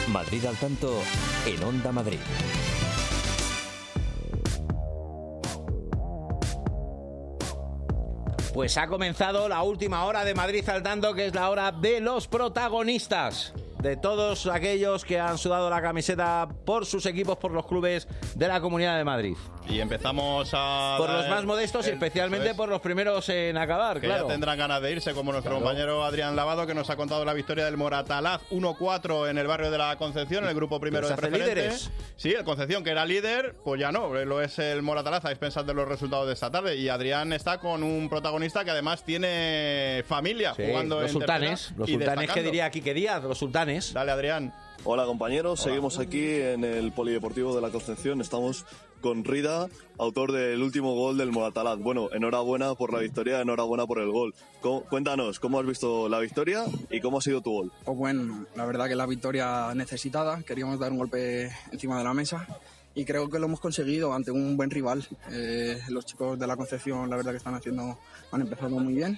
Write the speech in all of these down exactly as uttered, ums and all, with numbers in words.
Madrid al tanto en Onda Madrid. Pues ha comenzado la última hora de Madrid al tanto, que es la hora de los protagonistas, de todos aquellos que han sudado la camiseta por sus equipos, por los clubes de la Comunidad de Madrid. Y empezamos a... Por los más modestos y especialmente es, por los primeros en acabar, que claro. ya tendrán ganas de irse, como nuestro claro. compañero Adrián Lavado, que nos ha contado la victoria del Moratalaz uno cuatro en el barrio de la Concepción, en el grupo primero de preferente. Líderes. Sí, el Concepción, que era líder, pues ya no, lo es el Moratalaz, a expensas de los resultados de esta tarde. Y Adrián está con un protagonista que además tiene familia sí, jugando los en sultanes, los sultanes que diría Quique Díaz, los sultanes. Dale, Adrián. Hola compañeros, Hola. Seguimos aquí en el Polideportivo de la Concepción, estamos con Rida, autor del último gol del Moratalaz. Bueno, enhorabuena por la victoria, enhorabuena por el gol. ¿Cómo, cuéntanos, ¿cómo has visto la victoria y cómo ha sido tu gol? Pues bueno, la verdad que la victoria necesitada, queríamos dar un golpe encima de la mesa y creo que lo hemos conseguido ante un buen rival. Eh, los chicos de la Concepción la verdad que están haciendo, han empezado muy bien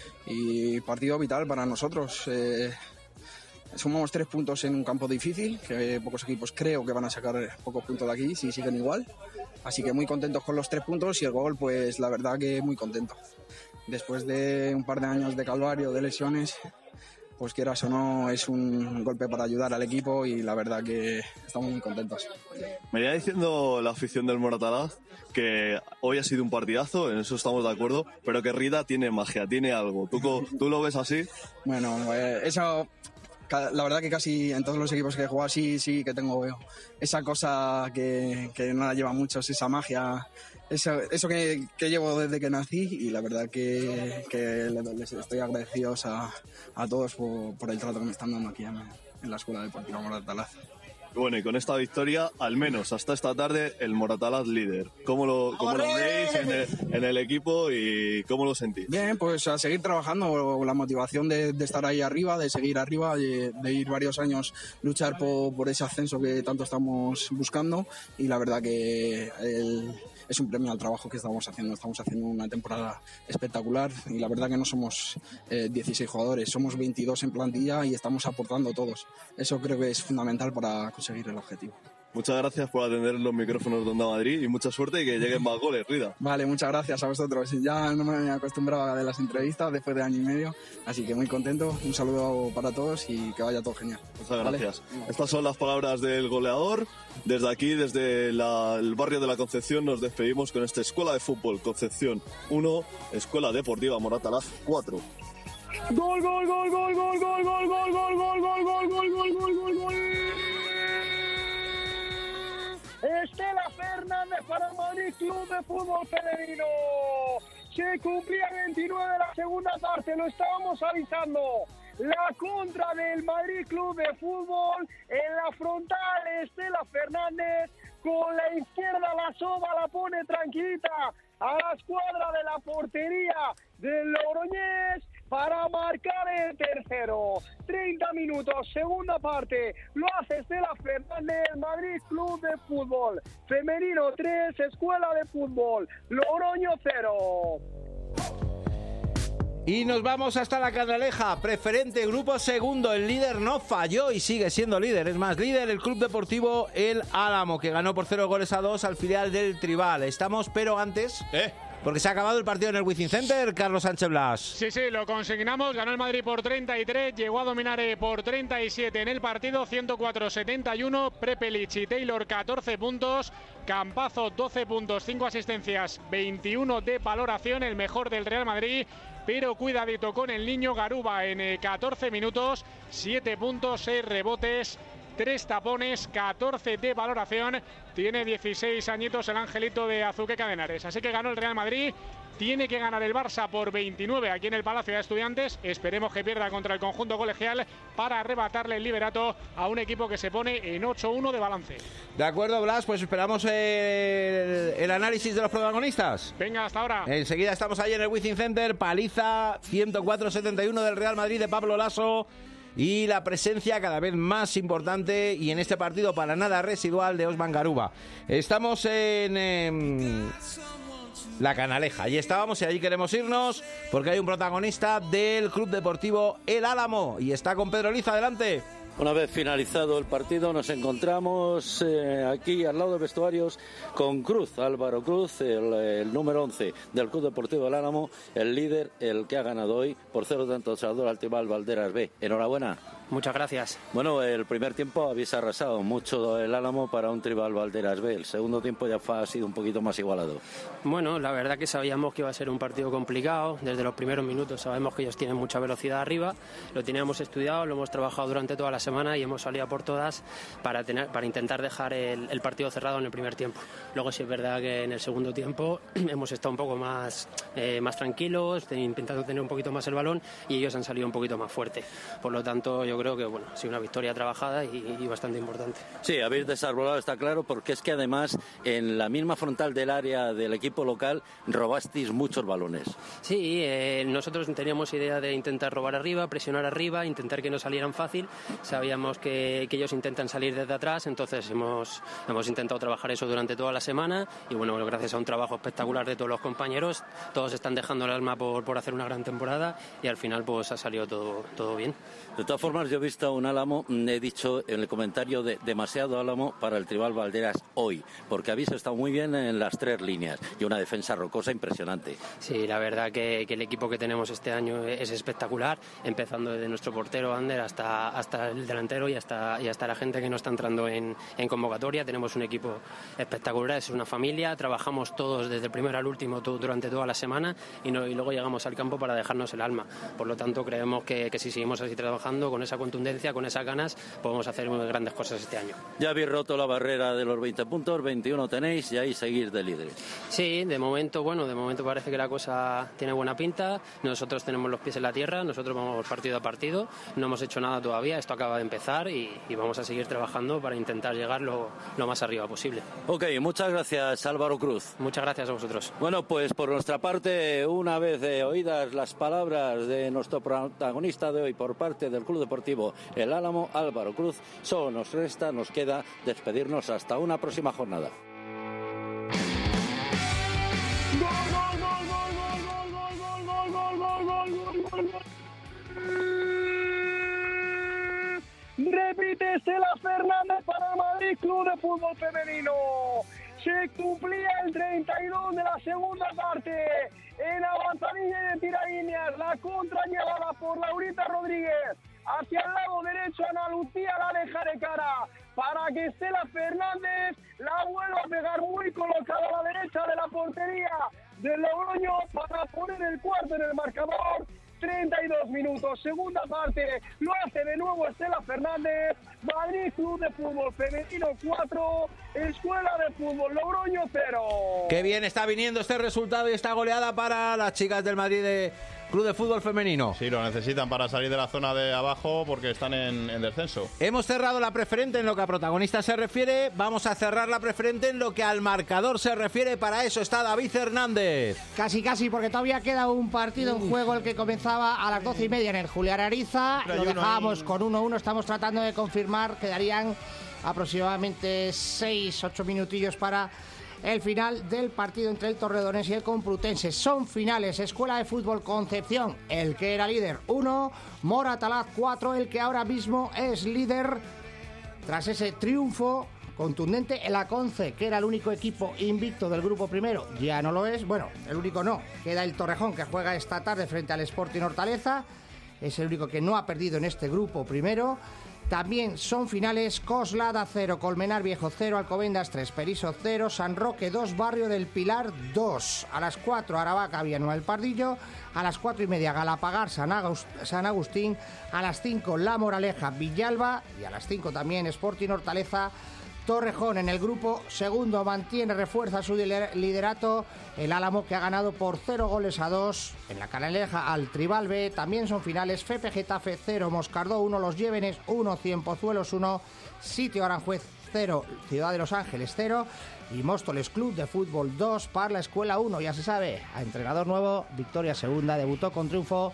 y partido vital para nosotros. Eh, Sumamos tres puntos en un campo difícil, que pocos equipos creo que van a sacar pocos puntos de aquí si siguen igual. Así que muy contentos con los tres puntos y el gol, pues la verdad que muy contento. Después de un par de años de calvario, de lesiones, pues quieras o no, es un golpe para ayudar al equipo y la verdad que estamos muy contentos. Me iba diciendo la afición del Moratalaz que hoy ha sido un partidazo, en eso estamos de acuerdo, pero que Rida tiene magia, tiene algo. ¿Tú, tú lo ves así? Bueno, eh, eso... La verdad que casi en todos los equipos que he jugado sí, sí que tengo veo. Esa cosa que, que no la lleva muchos, esa magia, eso, eso que, que llevo desde que nací y la verdad que, que les estoy agradecidos a, a todos por, por el trato que me están dando aquí en, en la Escuela Deportiva Moratalaz. Bueno, y con esta victoria, al menos hasta esta tarde, el Moratalaz líder. ¿Cómo lo, cómo lo veis en el, en el equipo y cómo lo sentís? Bien, pues a seguir trabajando, la motivación de, de estar ahí arriba, de seguir arriba, de, de ir varios años luchar por, por ese ascenso que tanto estamos buscando y la verdad que el, es un premio al trabajo que estamos haciendo. Estamos haciendo una temporada espectacular y la verdad que no somos eh, dieciséis jugadores, somos veintidós en plantilla y estamos aportando todos. Eso creo que es fundamental para conseguir el objetivo. Muchas gracias por atender los micrófonos de Onda Madrid y mucha suerte y que lleguen más goles, Rida. Vale, muchas gracias a vosotros. Ya no me acostumbraba de las entrevistas después de año y medio, así que muy contento. Un saludo para todos y que vaya todo genial. Muchas gracias. ¿Vale? Estas son las palabras del goleador. Desde aquí, desde la, el barrio de la Concepción, nos despedimos con esta Escuela de Fútbol Concepción uno, Escuela Deportiva Moratalaz cuatro. Gol, gol, gol, gol, gol, gol, gol, gol, gol, gol, gol, gol, gol, gol, gol, gol, gol. Estela Fernández para el Madrid Club de Fútbol Femenino. Se cumplía veintinueve de la segunda parte, lo estábamos avisando. La contra del Madrid Club de Fútbol en la frontal, Estela Fernández con la izquierda la soba, la pone tranquilita a la escuadra de la portería del Logroñés para marcar el tercero. treinta minutos, segunda parte, lo hace Estela Fernández, Madrid Club de Fútbol Femenino tres, Escuela de Fútbol Logroño cero. Y nos vamos hasta la Canaleja, preferente, grupo segundo, el líder no falló y sigue siendo líder, es más, líder el Club Deportivo El Álamo, que ganó por cero goles a dos al filial del Tribal. Estamos, pero antes... ¿Eh? Porque se ha acabado el partido en el Wizzing Center, Carlos Sánchez Blas. Sí, sí, lo consignamos, ganó el Madrid por treinta y tres, llegó a dominar por treinta y siete en el partido, ciento cuatro setenta y uno, Prepelic y Taylor catorce puntos, Campazo doce puntos, cinco asistencias, veintiuno de valoración, el mejor del Real Madrid, pero cuidadito con el niño Garuba en catorce minutos, siete puntos, seis rebotes, tres tapones, catorce de valoración, tiene dieciséis añitos el angelito de Azuqueca de Henares, así que ganó el Real Madrid. Tiene que ganar el Barça por veintinueve aquí en el Palacio de Estudiantes. Esperemos que pierda contra el conjunto colegial para arrebatarle el liderato a un equipo que se pone en ocho uno de balance. De acuerdo, Blas, pues esperamos el, el análisis de los protagonistas. Venga, hasta ahora. Enseguida estamos ahí en el Wizzing Center. Paliza ciento cuatro setenta y uno del Real Madrid de Pablo Laso. Y la presencia cada vez más importante y en este partido para nada residual de Osman Garuba. Estamos en... en La Canaleja. Y estábamos y allí queremos irnos porque hay un protagonista del Club Deportivo El Álamo y está con Pedro Liza. Adelante. Una vez finalizado el partido nos encontramos eh, aquí al lado de vestuarios con Cruz, Álvaro Cruz, el, el número once del Club Deportivo del Álamo, el líder, el que ha ganado hoy por cero tantos al Tribal Valderas B. Enhorabuena. Muchas gracias. Bueno, el primer tiempo habéis arrasado mucho el Álamo para un Tribal Valderas B. El segundo tiempo ya fue, ha sido un poquito más igualado. Bueno, la verdad que sabíamos que iba a ser un partido complicado. Desde los primeros minutos sabemos que ellos tienen mucha velocidad arriba. Lo teníamos estudiado, lo hemos trabajado durante toda la semana y hemos salido a por todas para, tener, para intentar dejar el, el partido cerrado en el primer tiempo. Luego sí es verdad que en el segundo tiempo hemos estado un poco más, eh, más tranquilos, intentando tener un poquito más el balón y ellos han salido un poquito más fuerte. Por lo tanto, yo creo que bueno, ha sido una victoria trabajada y, y bastante importante. Sí, habéis desarrollado, está claro, porque es que además en la misma frontal del área del equipo local robasteis muchos balones. Sí, eh, nosotros teníamos idea de intentar robar arriba, presionar arriba, intentar que no salieran fácil. Sabíamos que, que ellos intentan salir desde atrás, entonces hemos, hemos intentado trabajar eso durante toda la semana y bueno, gracias a un trabajo espectacular de todos los compañeros, todos están dejando el alma por, por hacer una gran temporada y al final pues ha salido todo, todo bien. De todas formas, yo he visto un Álamo, he dicho en el comentario de demasiado Álamo para el Tribal Valderas hoy, porque habéis estado muy bien en las tres líneas y una defensa rocosa impresionante. Sí, la verdad que, que el equipo que tenemos este año es espectacular, empezando desde nuestro portero Ander hasta, hasta el delantero y hasta, y hasta la gente que no está entrando en, en convocatoria. Tenemos un equipo espectacular, es una familia, trabajamos todos desde el primero al último todo, durante toda la semana y, no, y luego llegamos al campo para dejarnos el alma. Por lo tanto, creemos que, que si seguimos así trabajando con esa contundencia, con esas ganas, podemos hacer muy grandes cosas este año. Ya habéis roto la barrera de los veinte puntos, veintiuno tenéis y ahí seguir de líderes. Sí, de momento, bueno, de momento parece que la cosa tiene buena pinta. Nosotros tenemos los pies en la tierra, nosotros vamos partido a partido, no hemos hecho nada todavía, esto acaba de empezar y, y vamos a seguir trabajando para intentar llegar lo, lo más arriba posible. Ok, muchas gracias, Álvaro Cruz. Muchas gracias a vosotros. Bueno, pues por nuestra parte, una vez eh, oídas las palabras de nuestro protagonista de hoy por parte del Club Deportivo El Álamo, Álvaro Cruz, solo nos resta, nos queda despedirnos hasta una próxima jornada. Repite Estela Fernández para el Madrid Club de Fútbol Femenino. Se cumplía el treinta y dos de la segunda parte. En avanzadilla de tiralíneas, la contra llevada por Laurita Rodríguez. Hacia el lado derecho, Ana Lucía la deja de cara para que Estela Fernández la vuelva a pegar muy colocada a la derecha de la portería del Logroño para poner el cuarto en el marcador. treinta y dos minutos, segunda parte, lo hace de nuevo Estela Fernández. Madrid Club de Fútbol Femenino cuatro, Escuela de Fútbol Logroño cero. Qué bien está viniendo este resultado y esta goleada para las chicas del Madrid de Club de Fútbol Femenino. Sí, lo necesitan para salir de la zona de abajo porque están en, en descenso. Hemos cerrado la preferente en lo que a protagonistas se refiere. Vamos a cerrar la preferente en lo que al marcador se refiere. Para eso está David Hernández. Casi, casi, porque todavía queda un partido en juego, el que comenzaba a las doce y media en el Julián Ariza. Lo dejábamos con uno uno. Estamos tratando de confirmar. Quedarían aproximadamente seis ocho minutillos para el final del partido entre el Torredonés y el Complutense. Son finales. Escuela de Fútbol Concepción, el que era líder uno, Moratalaz cuatro, el que ahora mismo es líder tras ese triunfo contundente. El Aconce, que era el único equipo invicto del grupo primero, ya no lo es. Bueno, el único no. Queda el Torrejón, que juega esta tarde frente al Sporting Hortaleza. Es el único que no ha perdido en este grupo primero. También son finales Coslada cero, Colmenar Viejo cero, Alcobendas tres, Periso cero, San Roque dos, Barrio del Pilar dos. A las cuatro, Aravaca Villanueva del Pardillo. A las cuatro y media, Galapagar San, Agust- San Agustín. A las cinco, La Moraleja Villalba. Y a las cinco también Sporting Hortaleza Torrejón. En el grupo segundo mantiene, refuerza su liderato el Álamo, que ha ganado por cero goles a dos en la Canaleja al Tribal B. También son finales Fepe Getafe cero, Moscardó uno, Los Llévenes uno, Cienpozuelos uno, Sitio Aranjuez cero, Ciudad de Los Ángeles cero y Móstoles Club de Fútbol dos, Parla Escuela uno. Ya se sabe, a entrenador nuevo, victoria segunda, debutó con triunfo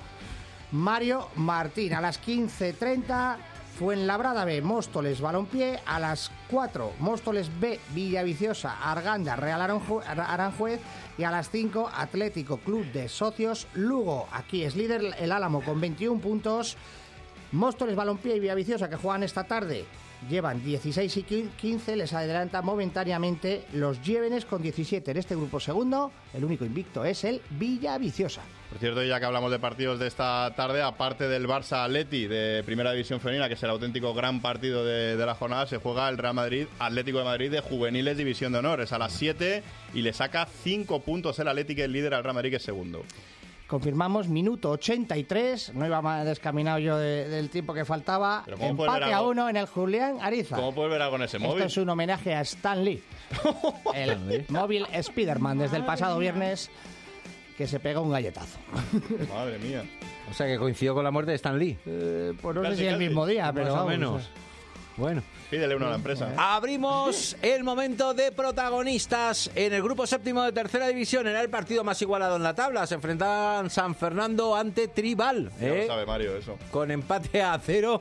Mario Martín. A las quince treinta Fuenlabrada B, Móstoles Balompié. A las cuatro, Móstoles B, Villaviciosa, Arganda, Real Aranjuez. Y a las cinco, Atlético Club de Socios Lugo. Aquí es líder el Álamo con veintiún puntos. Móstoles, Balompié y Villaviciosa, que juegan esta tarde, llevan dieciséis y quince, les adelanta momentáneamente los Llévenes con diecisiete. En este grupo segundo, el único invicto es el Villaviciosa. Por cierto, ya que hablamos de partidos de esta tarde, aparte del Barça Atleti de Primera División Femenina, que es el auténtico gran partido de, de la jornada, se juega el Real Madrid Atlético de Madrid de Juveniles División de Honor. Es a las siete y le saca cinco puntos el Atlético, el líder, al Real Madrid, que es segundo. Confirmamos, minuto ochenta y tres, no iba más descaminado yo de, del tiempo que faltaba. Empate a uno en el Julián Ariza. ¿Cómo puedes ver algo en ese móvil? Esto es un homenaje a Stan Lee, el móvil Spiderman, desde el pasado viernes, que se pega un galletazo. Madre mía. O sea, que coincidió con la muerte de Stan Lee. Eh, pues no Casi, sé si el casi. mismo día, pero Más o vamos, menos. o sea. Bueno. Pídele uno a la empresa. ¿eh? Abrimos el momento de protagonistas en el grupo séptimo de tercera división. Era el partido más igualado en la tabla. Se enfrentaban San Fernando ante Tribal. Ya ¿eh? lo sabe Mario eso. Con empate a cero.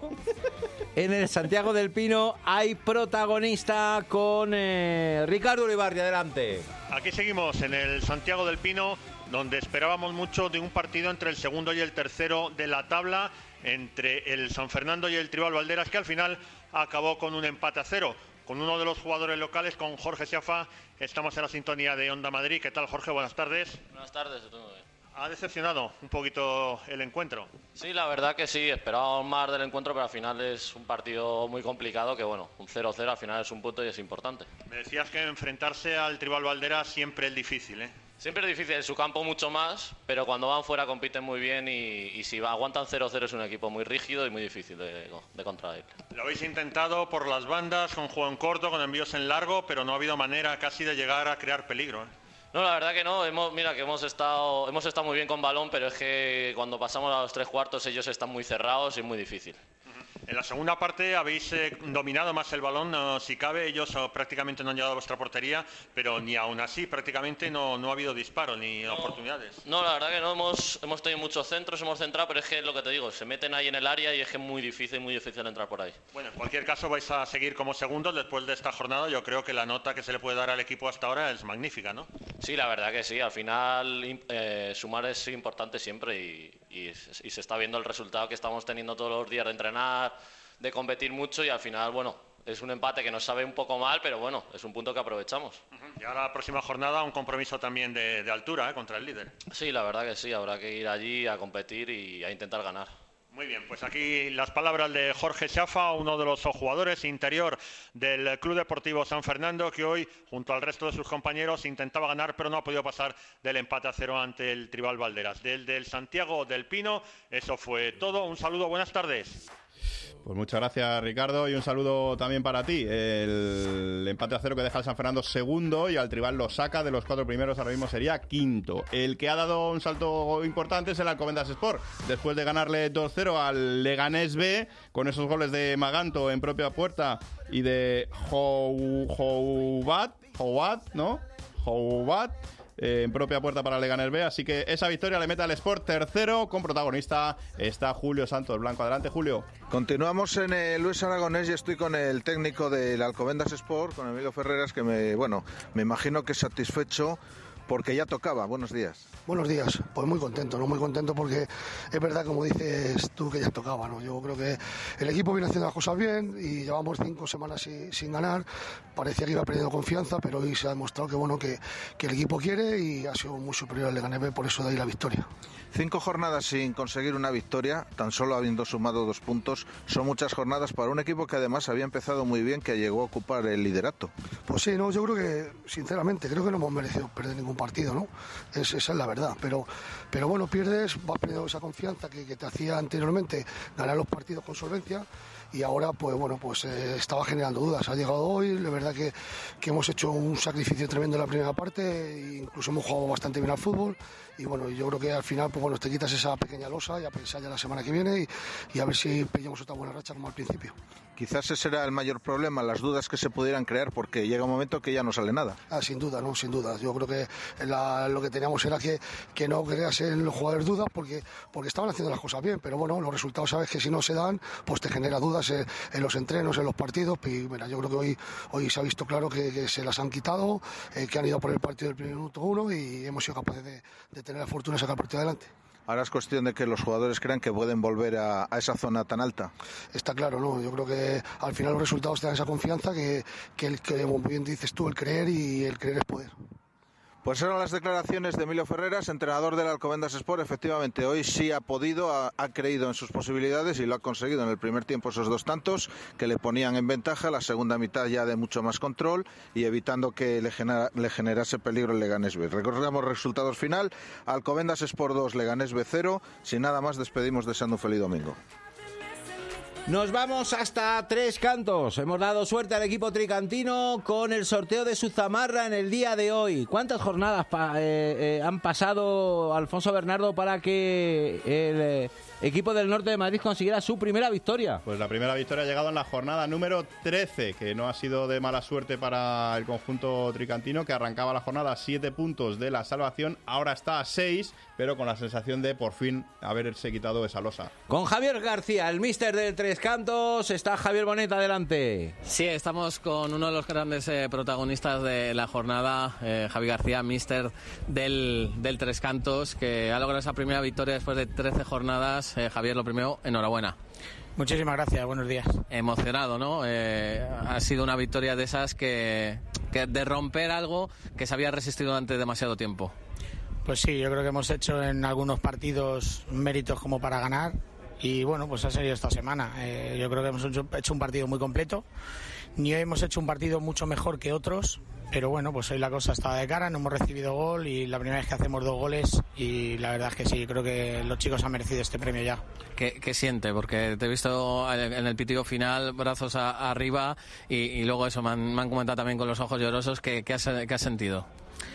En el Santiago del Pino hay protagonista con eh, Ricardo Uribarri. Adelante. Aquí seguimos en el Santiago del Pino, donde esperábamos mucho de un partido entre el segundo y el tercero de la tabla, entre el San Fernando y el Tribal Valderas, que al final acabó con un empate a cero. Con uno de los jugadores locales, con Jorge Siafa, estamos en la sintonía de Onda Madrid. ¿Qué tal, Jorge? Buenas tardes. Buenas tardes, todo bien. ¿Ha decepcionado un poquito el encuentro? Sí, la verdad que sí, esperábamos más del encuentro, pero al final es un partido muy complicado, que bueno, un cero cero al final es un punto y es importante. Me decías que enfrentarse al Tribal Valderas siempre es difícil, ¿eh? Siempre es difícil, en su campo mucho más, pero cuando van fuera compiten muy bien y, y si aguantan cero cero es un equipo muy rígido y muy difícil de, de contraer. Lo habéis intentado por las bandas, con juego en corto, con envíos en largo, pero no ha habido manera casi de llegar a crear peligro, ¿eh? No, la verdad que no. Hemos, mira que hemos estado, hemos estado muy bien con balón, pero es que cuando pasamos a los tres cuartos ellos están muy cerrados y es muy difícil. En la segunda parte habéis eh, dominado más el balón, no, si cabe, ellos oh, prácticamente no han llegado a vuestra portería, pero ni aún así prácticamente no, no ha habido disparo ni no, oportunidades. No, la verdad que no, hemos, hemos tenido muchos centros, hemos centrado, pero es que es lo que te digo, se meten ahí en el área y es que es muy difícil, muy difícil entrar por ahí. Bueno, en cualquier caso vais a seguir como segundos después de esta jornada. Yo creo que la nota que se le puede dar al equipo hasta ahora es magnífica, ¿no? Sí, la verdad que sí, al final eh, sumar es importante siempre y, y, y se está viendo el resultado que estamos teniendo todos los días de entrenar, de competir mucho y al final, bueno, es un empate que nos sabe un poco mal, pero bueno, es un punto que aprovechamos. Uh-huh. Y ahora la próxima jornada un compromiso también de, de altura, ¿eh? Contra el líder. Sí, la verdad que sí, habrá que ir allí a competir y a intentar ganar. Muy bien, pues aquí las palabras de Jorge Siafa, uno de los jugadores interior del Club Deportivo San Fernando, que hoy, junto al resto de sus compañeros, intentaba ganar, pero no ha podido pasar del empate a cero ante el Tribal Valderas. Del, del Santiago del Pino, eso fue todo. Un saludo, buenas tardes. Pues muchas gracias, Ricardo, y un saludo también para ti. El empate a cero que deja al San Fernando segundo y al Tribal lo saca de los cuatro primeros, ahora mismo sería quinto. El que ha dado un salto importante es el Alcobendas Sport, después de ganarle dos cero al Leganés B, con esos goles de Maganto en propia puerta y de Joubat, Joubat, ¿no? Joubat. Eh, en propia puerta para Leganés B, así que esa victoria le mete al Sport tercero. Con protagonista está Julio Santos Blanco. Adelante, Julio. Continuamos en el Luis Aragonés y estoy con el técnico del Alcobendas Sport, con Emilio Ferreras, que me, bueno, me imagino que satisfecho porque ya tocaba. Buenos días. Buenos días, pues muy contento, ¿no? Muy contento porque es verdad, como dices tú, que ya tocaba, ¿no? Yo creo que el equipo viene haciendo las cosas bien y llevamos cinco semanas sin, sin ganar. Parecía que iba perdiendo confianza, pero hoy se ha demostrado que, bueno, que, que el equipo quiere y ha sido muy superior al Leganés B, por eso de ahí la victoria. Cinco jornadas sin conseguir una victoria, tan solo habiendo sumado dos puntos, son muchas jornadas para un equipo que además había empezado muy bien, que llegó a ocupar el liderato. Pues sí, no, yo creo que, sinceramente, creo que no hemos merecido perder ningún partido, ¿no? Es, esa es la verdad, pero, pero bueno, pierdes, vas perdiendo esa confianza que, que te hacía anteriormente ganar los partidos con solvencia. Y ahora, pues bueno, pues eh, estaba generando dudas. Ha llegado hoy, la verdad que, que hemos hecho un sacrificio tremendo en la primera parte, e incluso hemos jugado bastante bien al fútbol. Y bueno, yo creo que al final, pues bueno, te quitas esa pequeña losa y a pensar ya la semana que viene y, y a ver si pillamos otra buena racha como al principio. Quizás ese era el mayor problema, las dudas que se pudieran crear, porque llega un momento que ya no sale nada. Ah, sin duda, no, sin duda. Yo creo que la, lo que teníamos era que, que no creas en los jugadores dudas porque, porque estaban haciendo las cosas bien, pero bueno, los resultados sabes que si no se dan, pues te genera dudas en, en los entrenos, en los partidos. Y mira, yo creo que hoy, hoy se ha visto claro que, que se las han quitado, eh, que han ido por el partido del primer minuto uno y hemos sido capaces de, de tener la fortuna de sacar el partido adelante. ahora es cuestión de que los jugadores crean que pueden volver a, a esa zona tan alta. Está claro, ¿no? Yo creo que al final los resultados te dan esa confianza que, que, el, que como bien dices tú, el creer y el creer es poder. Pues eran las declaraciones de Emilio Ferreras, entrenador del Alcobendas Sport. Efectivamente, hoy sí ha podido, ha, ha creído en sus posibilidades y lo ha conseguido en el primer tiempo, esos dos tantos que le ponían en ventaja, la segunda mitad ya de mucho más control y evitando que le, genera, le generase peligro el Leganés B. Recordamos resultados final, Alcobendas Sport dos, Leganés B cero. Sin nada más, despedimos deseando un feliz domingo. Nos vamos hasta Tres Cantos. Hemos dado suerte al equipo tricantino con el sorteo de su zamarra en el día de hoy. ¿Cuántas jornadas pa eh, eh, han pasado, Alfonso Bernardo, para que el eh, equipo del norte de Madrid consiguiera su primera victoria? Pues la primera victoria ha llegado en la jornada número trece, que no ha sido de mala suerte para el conjunto tricantino, que arrancaba la jornada a siete puntos de la salvación, ahora está a seis, pero con la sensación de por fin haberse quitado esa losa. Con Javier García, el míster del Tres Cantos, está Javier Bonet, adelante. Sí, estamos con uno de los grandes eh, protagonistas de la jornada, eh, Javi García, míster del, del Tres Cantos, que ha logrado esa primera victoria después de trece jornadas. Eh, Javier, lo primero, enhorabuena. Muchísimas gracias, buenos días. Emocionado, ¿no? Eh, ha sido una victoria de esas que, que de romper algo que se había resistido durante demasiado tiempo. Pues sí, yo creo que hemos hecho en algunos partidos méritos como para ganar. Y bueno, pues ha sido esta semana. Eh, yo creo que hemos hecho, hecho un partido muy completo. Ni hoy hemos hecho un partido mucho mejor que otros, pero bueno, pues hoy la cosa estaba de cara, no hemos recibido gol y la primera vez que hacemos dos goles y la verdad es que sí, yo creo que los chicos han merecido este premio ya. ¿Qué, qué siente? Porque te he visto en el pitido final, brazos a, arriba y, y luego eso, me han, me han comentado también con los ojos llorosos. ¿Qué, qué, has, qué has sentido?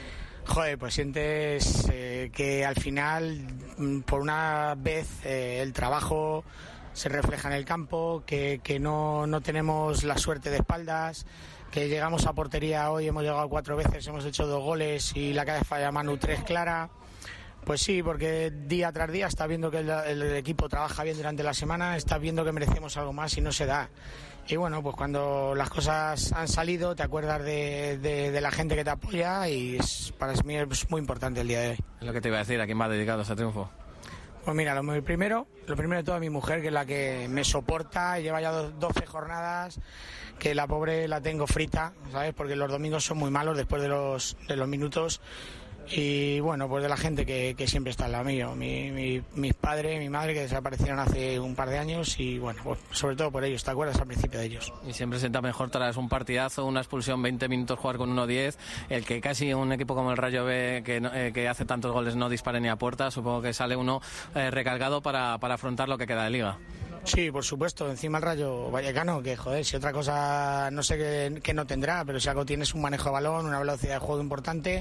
Joder, pues sientes eh, que al final, por una vez, eh, el trabajo se refleja en el campo, que, que no, no tenemos la suerte de espaldas, que llegamos a portería hoy, hemos llegado cuatro veces, hemos hecho dos goles y la que falla Manu tres clara. Pues sí, porque día tras día está viendo que el, el equipo trabaja bien durante la semana, está viendo que merecemos algo más y no se da. Y bueno, pues cuando las cosas han salido te acuerdas de, de, de la gente que te apoya y es, para mí es muy importante el día de hoy. Es lo que te iba a decir, ¿a quién va dedicado ese triunfo? Pues mira, lo primero, lo primero de todo a mi mujer, que es la que me soporta, lleva ya doce jornadas, que la pobre la tengo frita, ¿sabes? Porque los domingos son muy malos después de los, de los minutos. Y bueno, pues de la gente que, que siempre está al lado mío, mi, mi, mis padres, mi madre, que desaparecieron hace un par de años y bueno, pues sobre todo por ellos, ¿te acuerdas al principio de ellos? Y siempre sienta mejor tras un partidazo, una expulsión, veinte minutos jugar con uno diez, el que casi un equipo como el Rayo B, que, eh, que hace tantos goles, no dispare ni a puerta. Supongo que sale uno eh, recargado para, para afrontar lo que queda de Liga. Sí, por supuesto, encima el Rayo Vallecano, que joder, si otra cosa no sé qué, qué no tendrá, pero si algo tiene es un manejo de balón, una velocidad de juego importante.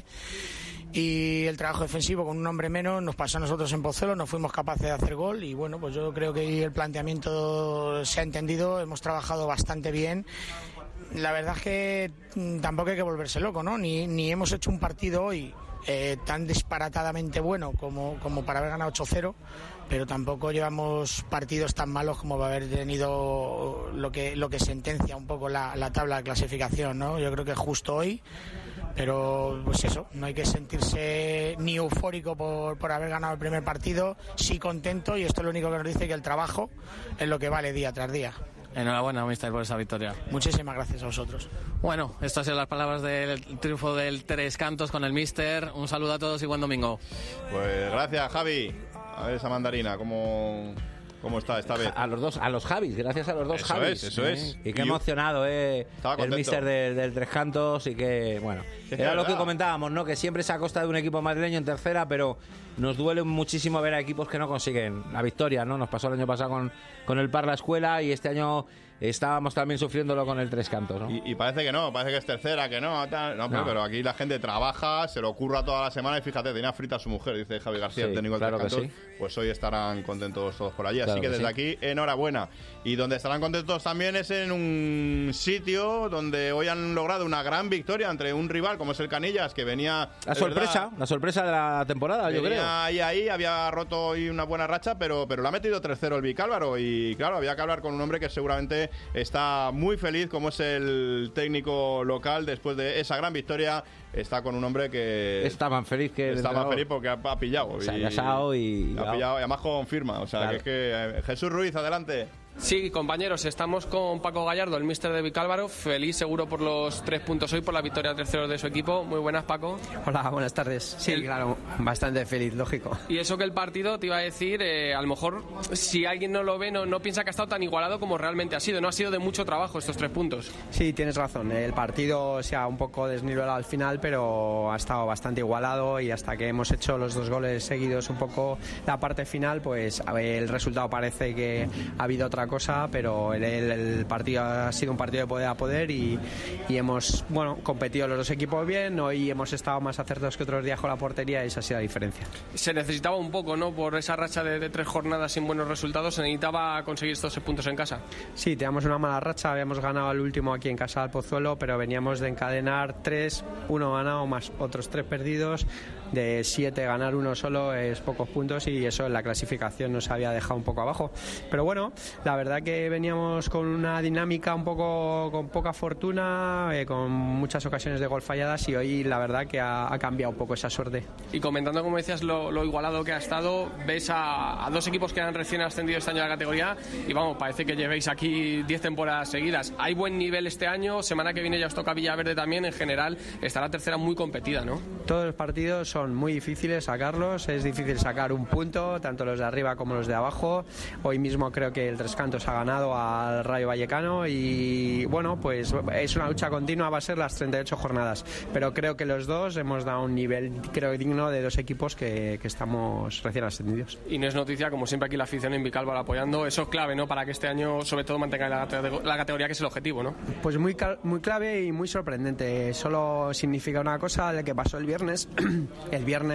Y el trabajo defensivo con un hombre menos nos pasó a nosotros en Pozuelo, no fuimos capaces de hacer gol y bueno, pues yo creo que el planteamiento se ha entendido, hemos trabajado bastante bien. La verdad es que tampoco hay que volverse loco, ¿no? Ni, ni hemos hecho un partido hoy eh, tan disparatadamente bueno como, como para haber ganado ocho cero, pero tampoco llevamos partidos tan malos como va a haber tenido lo que, lo que sentencia un poco la, la tabla de clasificación, ¿no? Yo creo que justo hoy. Pero pues eso, no hay que sentirse ni eufórico por, por haber ganado el primer partido, sí contento, y esto es lo único que nos dice que el trabajo es lo que vale día tras día. Enhorabuena, mister, por esa victoria. Muchísimas gracias a vosotros. Bueno, estas han sido las palabras del triunfo del Tres Cantos con el mister. Un saludo a todos y buen domingo. Pues gracias, Javi. A ver esa mandarina, ¿cómo, cómo está esta vez? A los dos, a los Javis, gracias a los dos eso Javis. Es, eso ¿eh? es. Y qué emocionado, eh, el mister del, del Tres Cantos y que, bueno, es era que lo que verdad. comentábamos, ¿no? Que siempre se ha costado un equipo madrileño en tercera, pero nos duele muchísimo ver a equipos que no consiguen la victoria, ¿no? Nos pasó el año pasado con, con el Parla Escuela y este año estábamos también sufriéndolo con el Tres Cantos, ¿no? Y, y parece que no, parece que es tercera, que no, tal, no, pero, No. pero aquí la gente trabaja, se lo ocurra toda la semana y fíjate, tenía frita a su mujer, dice Javi García, Sí, el técnico del claro Tres que Cantos, pues hoy estarán contentos todos por allí, Claro así que que desde sí. aquí, enhorabuena. Y donde estarán contentos también es en un sitio donde hoy han logrado una gran victoria entre un rival como es el Canillas, que venía... La es sorpresa, verdad, la sorpresa de la temporada, yo venía creo. ahí, ahí, había roto hoy una buena racha, pero, pero lo ha metido tres cero el Vicálvaro y claro, había que hablar con un hombre que seguramente gente está muy feliz, como es el técnico local, después de esa gran victoria. Está con un hombre que... Está más feliz que... Está más feliz porque ha, ha pillado. O sea, y, casado y... Ha pillado y además confirma. O sea, claro. que es que... Jesús Ruiz, adelante. Sí, compañeros, estamos con Paco Gallardo, el míster de Vicálvaro. Feliz seguro por los tres puntos hoy, por la victoria tres cero de su equipo. Muy buenas, Paco. Hola, buenas tardes. Sí, el... claro, bastante feliz, lógico. Y eso que el partido, te iba a decir, eh, a lo mejor si alguien no lo ve, no, no piensa que ha estado tan igualado como realmente ha sido. No ha sido de mucho trabajo estos tres puntos. Sí, tienes razón. El partido se ha un poco desnivelado al final, pero ha estado bastante igualado y hasta que hemos hecho los dos goles seguidos un poco la parte final, pues a ver, el resultado parece que ha habido otra cosa, pero el, el, el partido ha sido un partido de poder a poder y, y hemos bueno competido los dos equipos bien. Hoy hemos estado más acertados que otros días con la portería y esa ha sido la diferencia. Se necesitaba un poco, ¿no? Por esa racha de, de tres jornadas sin buenos resultados, se necesitaba conseguir estos puntos en casa. Sí, teníamos una mala racha, habíamos ganado el último aquí en casa al Pozuelo, pero veníamos de encadenar tres, uno ganado más otros tres perdidos. De siete ganar uno solo es pocos puntos y eso en la clasificación nos había dejado un poco abajo, pero bueno, la verdad que veníamos con una dinámica un poco con poca fortuna, eh, con muchas ocasiones de gol falladas y hoy la verdad que ha, ha cambiado un poco esa suerte. Y comentando, como decías, lo, lo igualado que ha estado, ves a, a dos equipos que han recién ascendido este año a la categoría y vamos, parece que llevéis aquí diez temporadas seguidas. Hay buen nivel este año, semana que viene ya os toca Villaverde también, en general está la tercera muy competida, ¿no? Todos los partidos son muy difíciles sacarlos, es difícil sacar un punto, tanto los de arriba como los de abajo. Hoy mismo creo que el Tres Cantos ha ganado al Rayo Vallecano y bueno, pues es una lucha continua, va a ser las treinta y ocho jornadas, pero creo que los dos hemos dado un nivel, creo, digno de dos equipos que, que estamos recién ascendidos. Y no es noticia, como siempre aquí la afición en Vicálvaro apoyando, eso es clave, ¿no? Para que este año sobre todo mantenga la, la categoría, que es el objetivo, ¿no? Pues muy, muy clave y muy sorprendente. Solo significa una cosa, lo que pasó el viernes. El viernes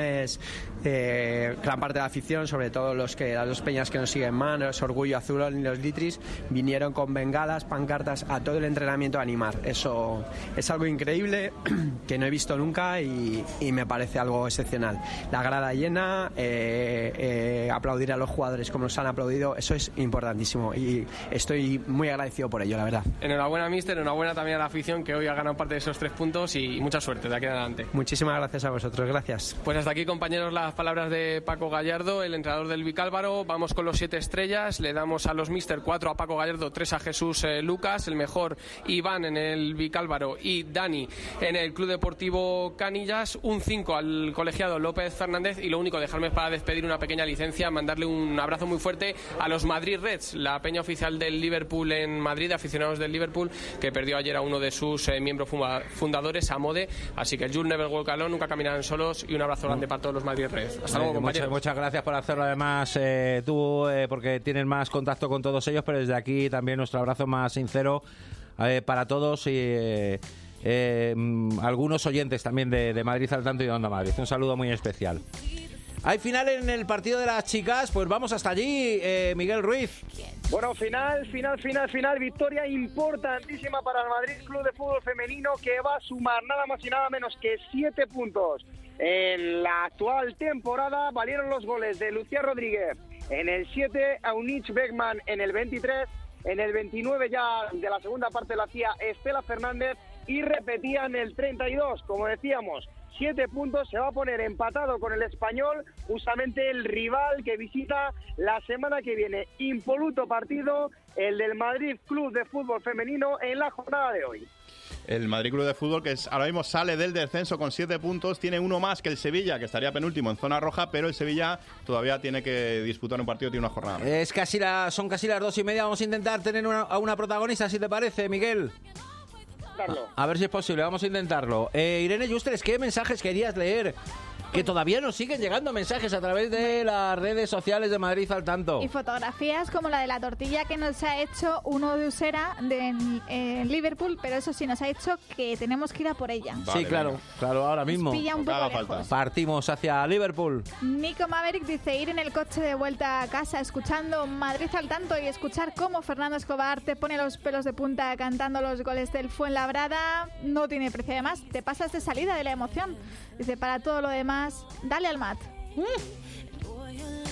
eh, gran parte de la afición, sobre todo los que las dos peñas que nos siguen más, los Orgullo Azulón y los Litris, vinieron con bengalas, pancartas a todo el entrenamiento a animar. Eso es algo increíble que no he visto nunca y, y me parece algo excepcional. La grada llena, eh, eh, aplaudir a los jugadores como nos han aplaudido, eso es importantísimo y estoy muy agradecido por ello, la verdad. Enhorabuena, míster, enhorabuena también a la afición que hoy ha ganado parte de esos tres puntos y mucha suerte de aquí en adelante. Muchísimas gracias a vosotros, gracias. Pues hasta aquí, compañeros, las palabras de Paco Gallardo, el entrenador del Vicálvaro. Vamos con los siete estrellas. Le damos a los míster cuatro a Paco Gallardo, tres a Jesús eh, Lucas, el mejor Iván en el Vicálvaro y Dani en el Club Deportivo Canillas, un cinco al colegiado López Fernández y lo único, dejarme para despedir una pequeña licencia, mandarle un abrazo muy fuerte a los Madrid Reds, la peña oficial del Liverpool en Madrid, aficionados del Liverpool, que perdió ayer a uno de sus eh, miembros fundadores, a Mode, así que You'll Never Walk Alone, nunca caminarán solos y un abrazo grande para todos los Madrid Reds. Hasta luego, compañeros. Muchas, muchas gracias por hacerlo, además eh, tú, eh, porque tienes más contacto con todos ellos, pero desde aquí también nuestro abrazo más sincero eh, para todos y eh, eh, algunos oyentes también de, de Madrid al tanto y de Onda Madrid. Un saludo muy especial. Hay final en el partido de las chicas, pues vamos hasta allí, eh, Miguel Ruiz. Bueno, final, final, final, final, victoria importantísima para el Madrid Club de Fútbol Femenino, que va a sumar nada más y nada menos que siete puntos. En la actual temporada valieron los goles de Lucía Rodríguez en el siete, Eunice Beckman en el veintitrés, en el veintinueve ya de la segunda parte la hacía Estela Fernández y repetían el treinta y dos, como decíamos. Siete puntos, se va a poner empatado con el Español, justamente el rival que visita la semana que viene. Impoluto partido, el del Madrid Club de Fútbol Femenino en la jornada de hoy. El Madrid Club de Fútbol, que es, ahora mismo sale del descenso con siete puntos, tiene uno más que el Sevilla, que estaría penúltimo en zona roja, pero el Sevilla todavía tiene que disputar un partido, tiene una jornada más. Es casi la, son casi las dos y media, vamos a intentar tener una, a una protagonista, si te parece, Miguel. A ver si es posible, vamos a intentarlo. Eh, Irene Justres, ¿qué mensajes querías leer? Que todavía nos siguen llegando mensajes a través de las redes sociales de Madrid al tanto. Y fotografías como la de la tortilla que nos ha hecho uno de Usera de eh, Liverpool, pero eso sí, nos ha dicho que tenemos que ir a por ella. Vale, sí, claro, venga. claro, ahora mismo. Nos pilla un poco lejos. Partimos hacia Liverpool. Nico Maverick dice, ir en el coche de vuelta a casa escuchando Madrid al tanto y escuchar cómo Fernando Escobar te pone los pelos de punta cantando los goles del Fuenlabrada, no tiene precio. Además, te pasas de salida de la emoción. Dice, para todo lo demás, dale al mat.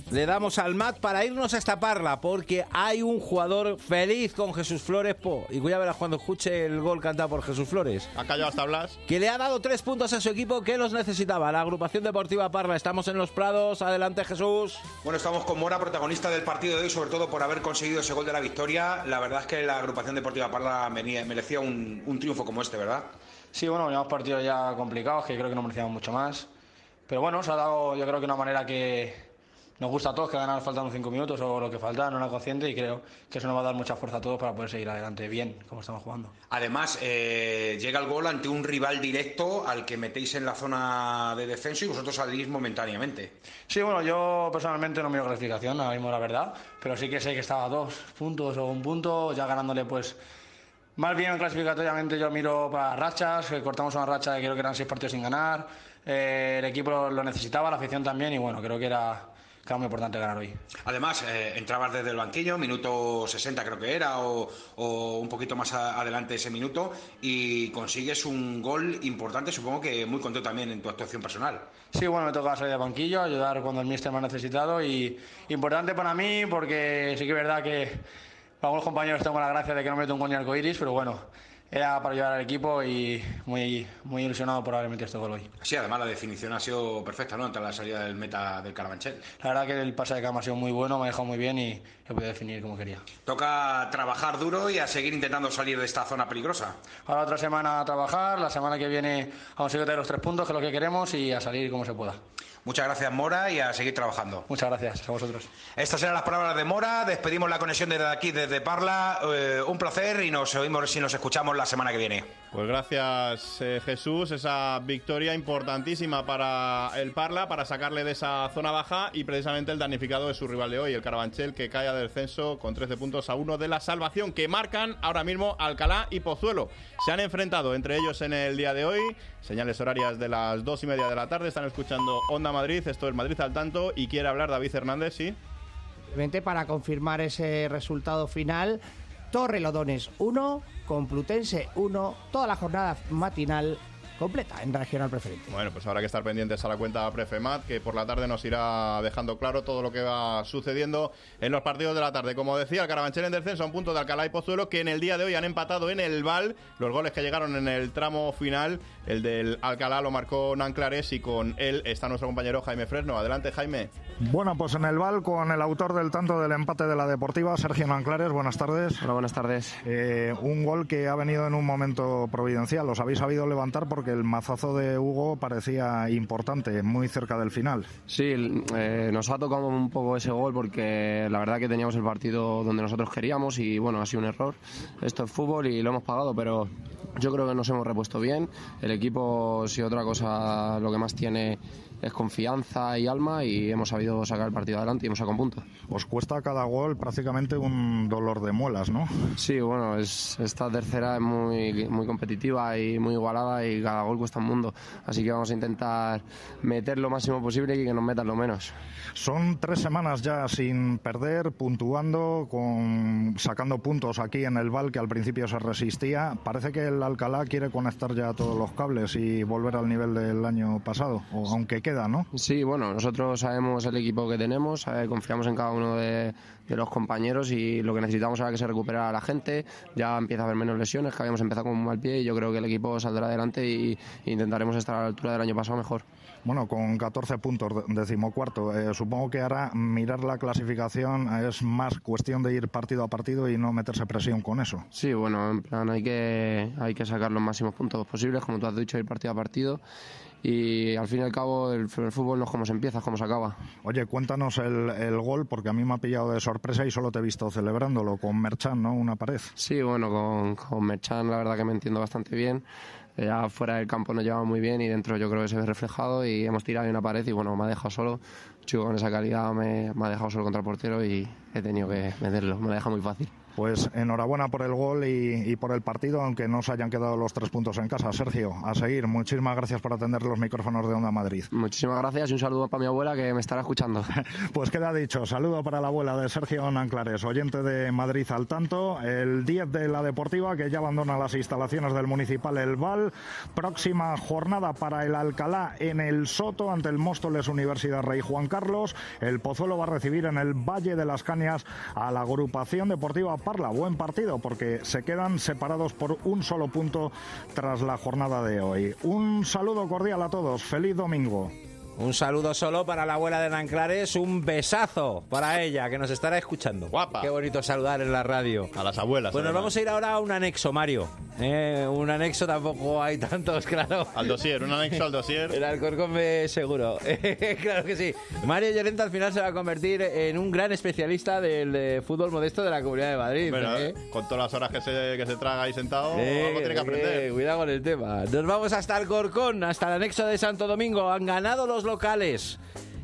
le damos al mat para irnos a esta Parla, porque hay un jugador feliz con Jesús Flores, po, y voy a ver cuando escuche el gol cantado por Jesús Flores. Ha callado hasta Blas. Que le ha dado tres puntos a su equipo que los necesitaba. La agrupación deportiva Parla. Estamos en Los Prados. Adelante, Jesús. Bueno, estamos con Mora, protagonista del partido de hoy, sobre todo por haber conseguido ese gol de la victoria. La verdad es que la agrupación deportiva Parla merecía un, un triunfo como este, ¿verdad? Sí, bueno, veníamos partidos ya complicados, que creo que no merecíamos mucho más. Pero bueno, se ha dado, yo creo que una manera que nos gusta a todos, que ganar faltando cinco minutos o lo que falta, no era consciente, y creo que eso nos va a dar mucha fuerza a todos para poder seguir adelante bien, como estamos jugando. Además, eh, llega el gol ante un rival directo al que metéis en la zona de descenso y vosotros salís momentáneamente. Sí, bueno, yo personalmente no miro clasificación, ahora mismo la verdad, pero sí que sé que estaba a dos puntos o un punto, ya ganándole pues... Más bien clasificatoriamente yo miro para rachas, que cortamos una racha de creo que eran seis partidos sin ganar, eh, el equipo lo necesitaba, la afición también, y bueno, creo que era... que era muy importante ganar hoy. Además, eh, entrabas desde el banquillo, minuto sesenta creo que era, o, o un poquito más a, adelante ese minuto, y consigues un gol importante, supongo que muy contento también en tu actuación personal. Sí, bueno, me toca salir de banquillo, ayudar cuando el míster me ha necesitado, y importante para mí porque sí que es verdad que para algunos compañeros tengo la gracia de que no meto un gol ni arcoiris, pero bueno, era para ayudar al equipo y muy, muy ilusionado por haber metido este gol hoy. Sí, además la definición ha sido perfecta, ¿no?, ante la salida del meta del Carabanchel. La verdad que el pase de Cama ha sido muy bueno, me ha dejado muy bien y he podido definir como quería. Toca trabajar duro y a seguir intentando salir de esta zona peligrosa. Ahora otra semana a trabajar, la semana que viene a conseguir tener los tres puntos, que es lo que queremos, y a salir como se pueda. Muchas gracias, Mora, y a seguir trabajando. Muchas gracias a vosotros. Estas eran las palabras de Mora. Despedimos la conexión desde aquí, desde Parla. Eh, un placer, y nos oímos si nos escuchamos la semana que viene. Pues gracias, eh, Jesús. Esa victoria importantísima para el Parla, para sacarle de esa zona baja, y precisamente el damnificado es su rival de hoy, el Carabanchel, que cae del descenso con trece puntos a uno de la salvación, que marcan ahora mismo Alcalá y Pozuelo. Se han enfrentado entre ellos en el día de hoy. Señales horarias de las dos y media de la tarde. Están escuchando Onda Madrid. Esto es Madrid al tanto, y quiere hablar David Hernández, ¿sí? Para confirmar ese resultado final: Torrelodones uno, Complutense uno, toda la jornada matinal completa en Regional Preferente. Bueno, pues habrá que estar pendientes a la cuenta Prefemat, que por la tarde nos irá dejando claro todo lo que va sucediendo en los partidos de la tarde. Como decía, el Carabanchel en descenso a un punto de Alcalá y Pozuelo, que en el día de hoy han empatado en el Val. Los goles que llegaron en el tramo final, el del Alcalá lo marcó Nanclares, y con él está nuestro compañero Jaime Fresno. Adelante, Jaime. Bueno, pues en el Val, con el autor del tanto del empate de la Deportiva, Sergio Nanclares. Buenas tardes. Hola, buenas tardes. Eh, un gol que ha venido en un momento providencial. Os habéis sabido levantar porque el mazazo de Hugo parecía importante, muy cerca del final. Sí, eh, nos ha tocado un poco ese gol porque la verdad que teníamos el partido donde nosotros queríamos, y bueno, ha sido un error. Esto es fútbol y lo hemos pagado, pero yo creo que nos hemos repuesto bien. El equipo, si otra cosa, lo que más tiene es confianza y alma, y hemos sabido sacar el partido adelante y hemos sacado un punto. Os cuesta cada gol prácticamente un dolor de muelas, ¿no? Sí, bueno, es, esta tercera es muy, muy competitiva y muy igualada, y cada gol cuesta un mundo, así que vamos a intentar meter lo máximo posible y que nos metan lo menos. Son tres semanas ya sin perder, puntuando, con, sacando puntos aquí en el Val, que al principio se resistía. Parece que el Alcalá quiere conectar ya todos los cables y volver al nivel del año pasado, o aunque queda, ¿no? Sí, bueno, nosotros sabemos el equipo que tenemos, eh, confiamos en cada uno de, de los compañeros, y lo que necesitamos ahora es que se recuperara la gente. Ya empieza a haber menos lesiones, que habíamos empezado con un mal pie, y yo creo que el equipo saldrá adelante y, y intentaremos estar a la altura del año pasado mejor. Bueno, con catorce puntos, decimocuarto, eh, supongo que ahora mirar la clasificación es más cuestión de ir partido a partido y no meterse presión con eso. Sí, bueno, en plan hay que, hay que sacar los máximos puntos posibles, como tú has dicho, ir partido a partido. Y al fin y al cabo el, el fútbol no es como se empieza, es como se acaba. Oye, cuéntanos el, el gol, porque a mí me ha pillado de sorpresa y solo te he visto celebrándolo con Merchan, ¿no? Una pared. Sí, bueno, con, con Merchan la verdad que me entiendo bastante bien. Ya fuera del campo nos llevaba muy bien, y dentro yo creo que se ve reflejado, y hemos tirado en una pared y bueno, me ha dejado solo. Un chico con esa calidad me, me ha dejado solo contra el portero y he tenido que meterlo, me lo deja muy fácil. Pues enhorabuena por el gol y, y por el partido, aunque no se hayan quedado los tres puntos en casa. Sergio, a seguir. Muchísimas gracias por atender los micrófonos de Onda Madrid. Muchísimas gracias y un saludo para mi abuela que me estará escuchando. Pues queda dicho. Saludo para la abuela de Sergio Nanclares, oyente de Madrid al tanto. El diez de la Deportiva, que ya abandona las instalaciones del Municipal El Val. Próxima jornada para el Alcalá en el Soto ante el Móstoles Universidad Rey Juan Carlos. El Pozuelo va a recibir en el Valle de las Cañas a la Agrupación Deportiva Parla. Buen partido porque se quedan separados por un solo punto tras la jornada de hoy. Un saludo cordial a todos. Feliz domingo. Un saludo solo para la abuela de Nanclares, un besazo para ella, que nos estará escuchando. Guapa. Qué bonito saludar en la radio. A las abuelas. Pues nos vamos a ir ahora a un anexo, Mario. Eh, un anexo tampoco hay tantos, claro. Al dossier, un anexo al dossier. El Alcorcón me seguro. Claro que sí. Mario Llorente al final se va a convertir en un gran especialista del eh, fútbol modesto de la Comunidad de Madrid. Bueno, ¿eh? Con todas las horas que se, que se traga ahí sentado, Eh, algo tiene que aprender. eh, cuidado con el tema. Nos vamos hasta Alcorcón, hasta el anexo de Santo Domingo. Han ganado los locales.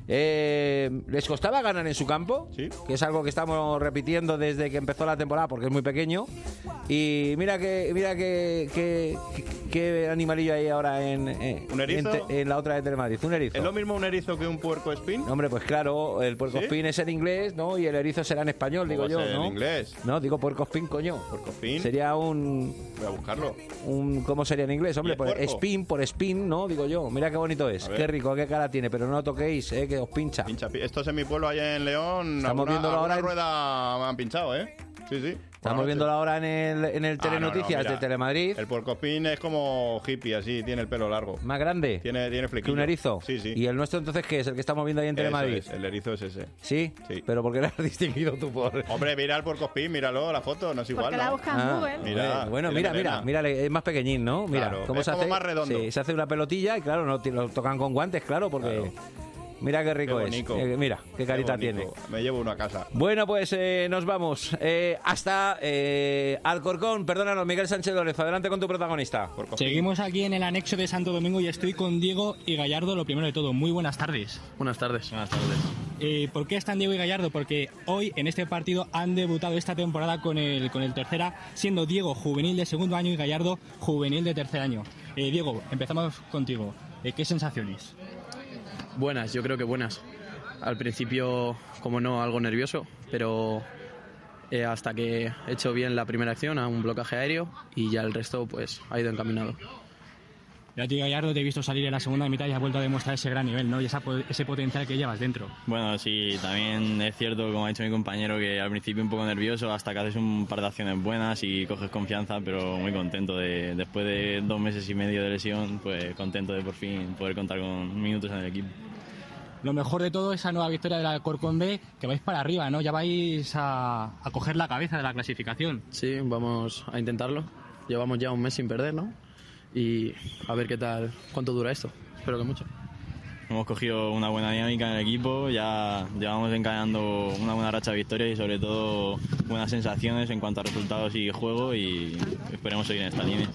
Eh, ¿Les costaba ganar en su campo? Sí. Que es algo que estamos repitiendo desde que empezó la temporada porque es muy pequeño. Y mira que mira que, que, que, que animalillo hay ahora en, en, ¿Un erizo? en, te- en la otra de Telemadrid. Un erizo. ¿Es lo mismo un erizo que un puerco espín? Hombre, pues claro, el puercoespín ¿Sí? es en inglés, ¿no? Y el erizo será en español, digo ¿Cómo yo, va a ser ¿no? en inglés? No, digo puercoespín, coño. ¿Puercoespín? Sería un... Voy a buscarlo. un ¿Cómo sería en inglés? Hombre, ¿Y es pues puerco? spin por spin, ¿no? Digo yo. Mira qué bonito es. A ver. Qué rico, qué cara tiene. Pero no lo toquéis, ¿eh? Que os pincha. Pincha, pi- Esto es en mi pueblo, allá en León. Estamos alguna, viéndolo ahora alguna en- rueda me han pinchado, ¿eh? Sí, sí. Estamos viéndolo ahora en el, en el Ah, no, no, Telenoticias mira. de Telemadrid. El puercoespín es como hippie, así, tiene el pelo largo. Más grande Tiene, tiene que flequillo. un erizo. Sí, sí. ¿Y el nuestro entonces qué es? ¿El que estamos viendo ahí en Eso Telemadrid? es, el erizo es ese. ¿Sí? Sí. ¿Pero por qué lo has distinguido tú por...? Hombre, mira el puercoespín, míralo, la foto, no es igual, Porque ¿no? la buscan en Google. Mira, bueno, tiene mira, mira, melena. mira, es más pequeñín, ¿no? Mira, Claro, ¿cómo es se como hace? más redondo. Sí, se hace una pelotilla y claro, no, lo tocan con guantes, claro, porque... Mira qué rico Qué es. bonito. Eh, mira, qué carita bonito. tiene. Me llevo uno a casa. Bueno, pues eh, nos vamos eh, hasta eh, Alcorcón. Perdónanos, Miguel Sánchez Lorenzo. Adelante con tu protagonista. Seguimos aquí en el anexo de Santo Domingo y estoy con Diego y Gallardo. Lo primero de todo, muy buenas tardes. Buenas tardes. Buenas tardes. Eh, ¿Por qué están Diego y Gallardo? Porque hoy en este partido han debutado esta temporada con el, con el tercera, siendo Diego juvenil de segundo año y Gallardo juvenil de tercer año. Eh, Diego, empezamos contigo. Eh, ¿Qué sensaciones? Buenas, yo creo que buenas. Al principio, como no, algo nervioso, pero eh, hasta que he hecho bien la primera acción a un blocaje aéreo y ya el resto pues ha ido encaminado. Y a ti, Gallardo, te he visto salir en la segunda mitad y has vuelto a demostrar ese gran nivel, ¿no? Y esa, ese potencial que llevas dentro. Bueno, sí, también es cierto, como ha dicho mi compañero, que al principio un poco nervioso hasta que haces un par de acciones buenas y coges confianza, pero muy contento de, después de dos meses y medio de lesión, pues contento de por fin poder contar con minutos en el equipo. Lo mejor de todo, esa nueva victoria del Alcorcón B, que vais para arriba, ¿no? Ya vais a, a coger la cabeza de la clasificación. Sí, vamos a intentarlo. Llevamos ya un mes sin perder, ¿no? Y a ver qué tal, cuánto dura esto. Espero que mucho. Hemos cogido una buena dinámica en el equipo, ya llevamos encadenando una buena racha de victorias y sobre todo buenas sensaciones en cuanto a resultados y juego y esperemos seguir en esta línea.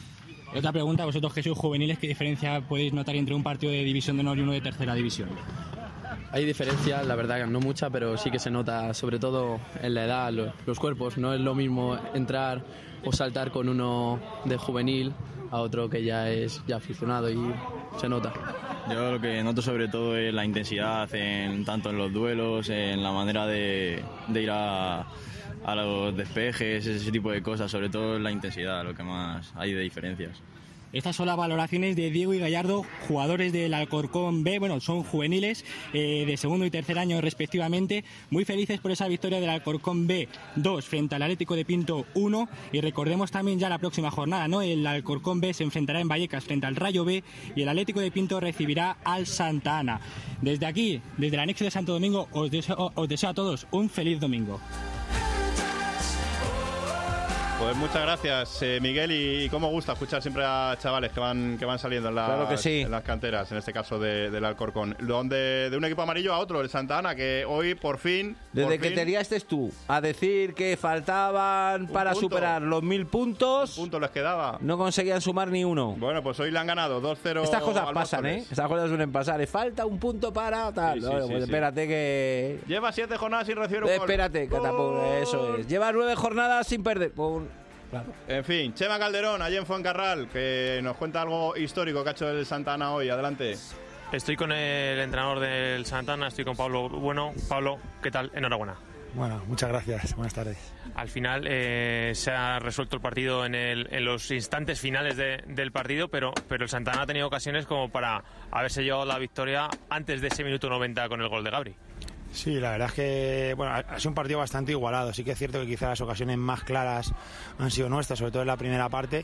Y otra pregunta, vosotros que sois juveniles, ¿qué diferencia podéis notar entre un partido de división de honor y uno de tercera división? Hay diferencia, la verdad que no mucha, pero sí que se nota, sobre todo en la edad, lo- los cuerpos. No es lo mismo entrar o saltar con uno de juvenil a otro que ya es ya aficionado y se nota. Yo lo que noto sobre todo es la intensidad, en, tanto en los duelos, en la manera de, de ir a, a los despejes, ese tipo de cosas, sobre todo la intensidad, lo que más hay de diferencias. Estas son las valoraciones de Diego y Gallardo, jugadores del Alcorcón B, bueno, son juveniles eh, de segundo y tercer año respectivamente, muy felices por esa victoria del Alcorcón B dos frente al Atlético de Pinto uno, y recordemos también ya la próxima jornada, ¿no? El Alcorcón B se enfrentará en Vallecas frente al Rayo B y el Atlético de Pinto recibirá al Santa Ana. Desde aquí, desde el anexo de Santo Domingo, os deseo, os deseo a todos un feliz domingo. Pues muchas gracias, eh, Miguel, y, y cómo gusta escuchar siempre a chavales que van que van saliendo en las, claro que sí. en las canteras, en este caso de, del Alcorcón. Donde, de un equipo amarillo a otro, el Santa Ana, que hoy por fin... Desde por que fin, te liaste tú a decir que faltaban para punto. superar los mil puntos... Un punto les quedaba. No conseguían sumar ni uno. Bueno, pues hoy le han ganado dos cero. Estas cosas pasan, ¿eh? Estas cosas suelen pasar. Le falta un punto para tal. Sí, sí, no, sí, pues sí. espérate que... Lleva siete jornadas sin recibir un gol. Espérate, catapum, eso es. Lleva nueve jornadas sin perder. Pum. Claro. En fin, Chema Calderón, allí en Fuencarral, que nos cuenta algo histórico que ha hecho el Santa Ana hoy. Adelante. Estoy con el entrenador del Santa Ana, estoy con Pablo Bueno. Pablo, ¿qué tal? Enhorabuena. Bueno, muchas gracias. Buenas tardes. Al final eh, se ha resuelto el partido en, el, en los instantes finales de, del partido, pero, pero el Santa Ana ha tenido ocasiones como para haberse llevado la victoria antes de ese minuto noventa con el gol de Gabri. Sí, la verdad es que bueno, ha sido un partido bastante igualado. Sí que es cierto que quizás las ocasiones más claras han sido nuestras, sobre todo en la primera parte.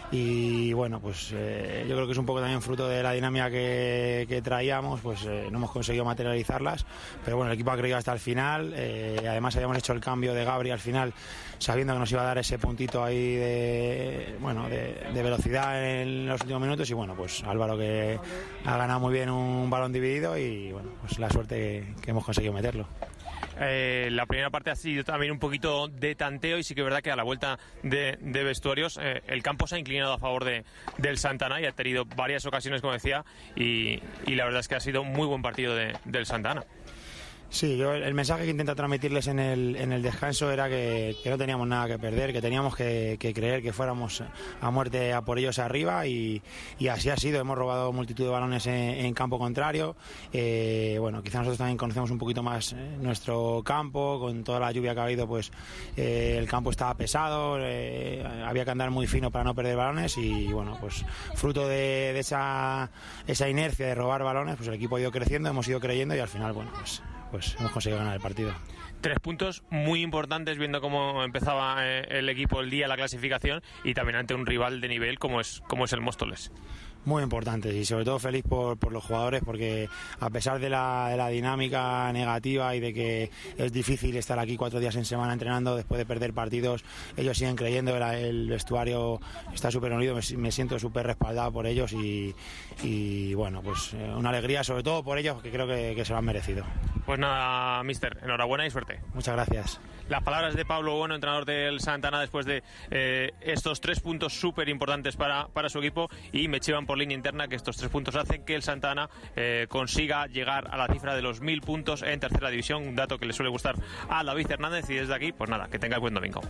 Y bueno, pues eh, yo creo que es un poco también fruto de la dinámica que, que traíamos, pues eh, no hemos conseguido materializarlas, pero bueno, el equipo ha creído hasta el final. Eh, además habíamos hecho el cambio de Gabri al final, sabiendo que nos iba a dar ese puntito ahí de bueno de, de velocidad en los últimos minutos. Y bueno, pues Álvaro, que ha ganado muy bien un balón dividido, y bueno, pues la suerte que, que hemos conseguido meterlo. Eh, la primera parte ha sido también un poquito de tanteo, y sí que es verdad que a la vuelta de, de vestuarios eh, el campo se ha inclinado a favor de, del Santa Ana y ha tenido varias ocasiones, como decía, y, y la verdad es que ha sido un muy buen partido de, del Santa Ana. Sí, yo el mensaje que intento transmitirles en el, en el descanso era que, que no teníamos nada que perder, que teníamos que, que creer que fuéramos a muerte a por ellos arriba, y, y así ha sido. Hemos robado multitud de balones en, en campo contrario. Eh, bueno, quizás nosotros también conocemos un poquito más eh, nuestro campo. Con toda la lluvia que ha habido, pues eh, el campo estaba pesado, eh, había que andar muy fino para no perder balones, y bueno, pues fruto de, de esa, esa inercia de robar balones, pues el equipo ha ido creciendo, hemos ido creyendo, y al final, bueno, pues pues hemos conseguido ganar el partido. Tres puntos muy importantes, viendo cómo empezaba eh, el equipo el día, la clasificación, y también ante un rival de nivel como es como es el Móstoles. Muy importantes, y sobre todo feliz por, por los jugadores, porque a pesar de la, de la dinámica negativa y de que es difícil estar aquí cuatro días en semana entrenando después de perder partidos, ellos siguen creyendo. El, el vestuario está súper unido, me, me siento súper respaldado por ellos, y, y bueno, pues una alegría sobre todo por ellos, que creo que, que se lo han merecido. Pues nada, mister, enhorabuena y suerte. Muchas gracias. Las palabras de Pablo Bueno, entrenador del Santa Ana, después de eh, estos tres puntos súper importantes para, para su equipo, y me chivan por línea interna que estos tres puntos hacen que el Santa Ana eh, consiga llegar a la cifra de los mil puntos en tercera división, un dato que le suele gustar a David Hernández. Y desde aquí, pues nada, que tenga buen domingo.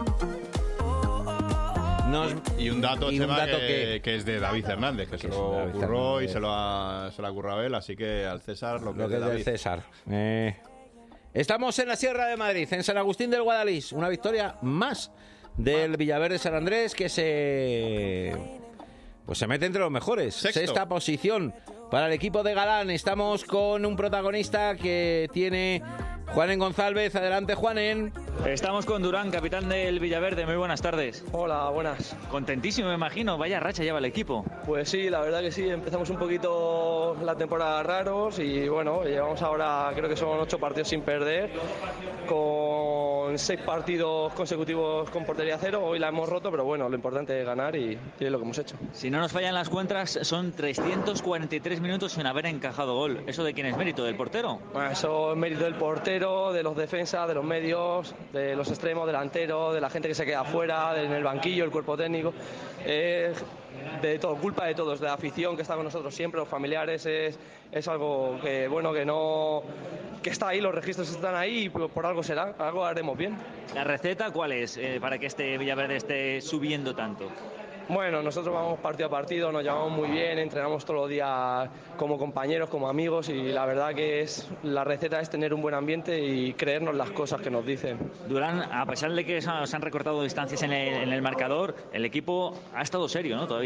Nos... Y un dato, y un Chema, dato que, que... que es de David Hernández, que, que se lo curró y se lo ha, se lo ha currado él, así que al César lo que, lo que es de es David. del César. Eh... Estamos en la Sierra de Madrid, en San Agustín del Guadalís, una victoria más del Villaverde San Andrés, que se pues se mete entre los mejores. Sexto. Sexta posición para el equipo de Galán. Estamos con un protagonista que tiene Juanen González. Adelante, Juanen. Estamos con Durán, capitán del Villaverde. Muy buenas tardes. Hola, buenas. Contentísimo, me imagino. Vaya racha lleva el equipo. Pues sí, la verdad que sí. Empezamos un poquito la temporada raros y bueno, llevamos ahora, creo que son ocho partidos sin perder, con seis partidos consecutivos con portería cero. Hoy la hemos roto, pero bueno, lo importante es ganar, y, y es lo que hemos hecho. Si no nos fallan las cuentas, son trescientos cuarenta y tres minutos sin haber encajado gol. ¿Eso de quién es mérito? ¿Del portero? Bueno, eso es mérito del portero, de los defensas, de los medios, de los extremos, delanteros, de la gente que se queda afuera, en el banquillo, el cuerpo técnico. Eh, de todo, culpa de todos, de la afición que está con nosotros siempre, los familiares. Es, es algo que, bueno, que no que está ahí, los registros están ahí, y por, por algo será, algo haremos bien. ¿La receta cuál es eh, para que este Villaverde esté subiendo tanto? Bueno, nosotros vamos partido a partido, nos llevamos muy bien, entrenamos todos los días como compañeros, como amigos, y la verdad que es la receta es tener un buen ambiente y creernos las cosas que nos dicen. Durán, a pesar de que se han recortado distancias en el, en el marcador, el equipo ha estado serio, ¿no? Todavía.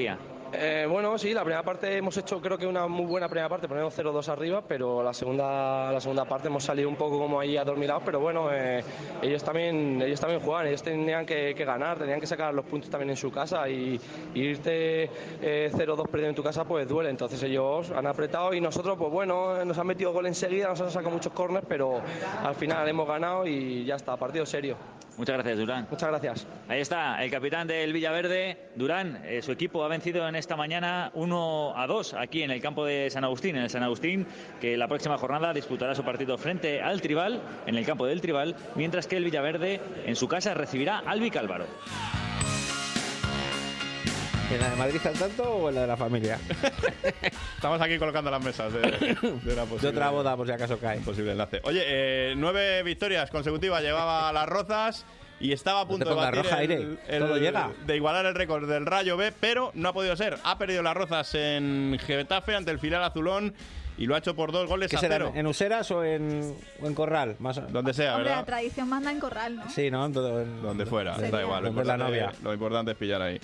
Eh, bueno, sí, la primera parte hemos hecho creo que una muy buena primera parte, ponemos cero dos arriba, pero la segunda la segunda parte hemos salido un poco como ahí adormilados, pero bueno, eh, ellos también ellos también juegan, ellos tenían que, que ganar, tenían que sacar los puntos también en su casa y, y irte eh, cero dos perdiendo en tu casa pues duele, entonces ellos han apretado y nosotros pues bueno, nos han metido gol enseguida, nos han sacado muchos córners, pero al final hemos ganado y ya está, partido serio. Muchas gracias, Durán. Muchas gracias. Ahí está, el capitán del Villaverde, Durán. Eh, su equipo ha vencido en esta mañana uno a dos aquí en el campo de San Agustín, en el San Agustín, que la próxima jornada disputará su partido frente al Tribal, en el campo del Tribal, mientras que el Villaverde en su casa recibirá al Vicálvaro. ¿En la de Madrid al tanto o en la de la familia? Estamos aquí colocando las mesas de, de, una posible, de otra boda, por si acaso cae. Posible enlace. Oye, eh, nueve victorias consecutivas llevaba Las Rozas y estaba a punto no de batir roja, el, el, Todo llega. de igualar el récord del Rayo B, pero no ha podido ser. Ha perdido Las Rozas en Getafe ante el filial azulón y lo ha hecho por dos goles ¿Qué a será, cero. ¿En Useras o en, o en Corral? Más donde sea, Hombre, ¿verdad? la tradición manda en Corral, ¿no? Sí, ¿no? Todo en... Donde fuera, Sería. da igual. Lo Donde la importante, novia. lo importante es pillar ahí.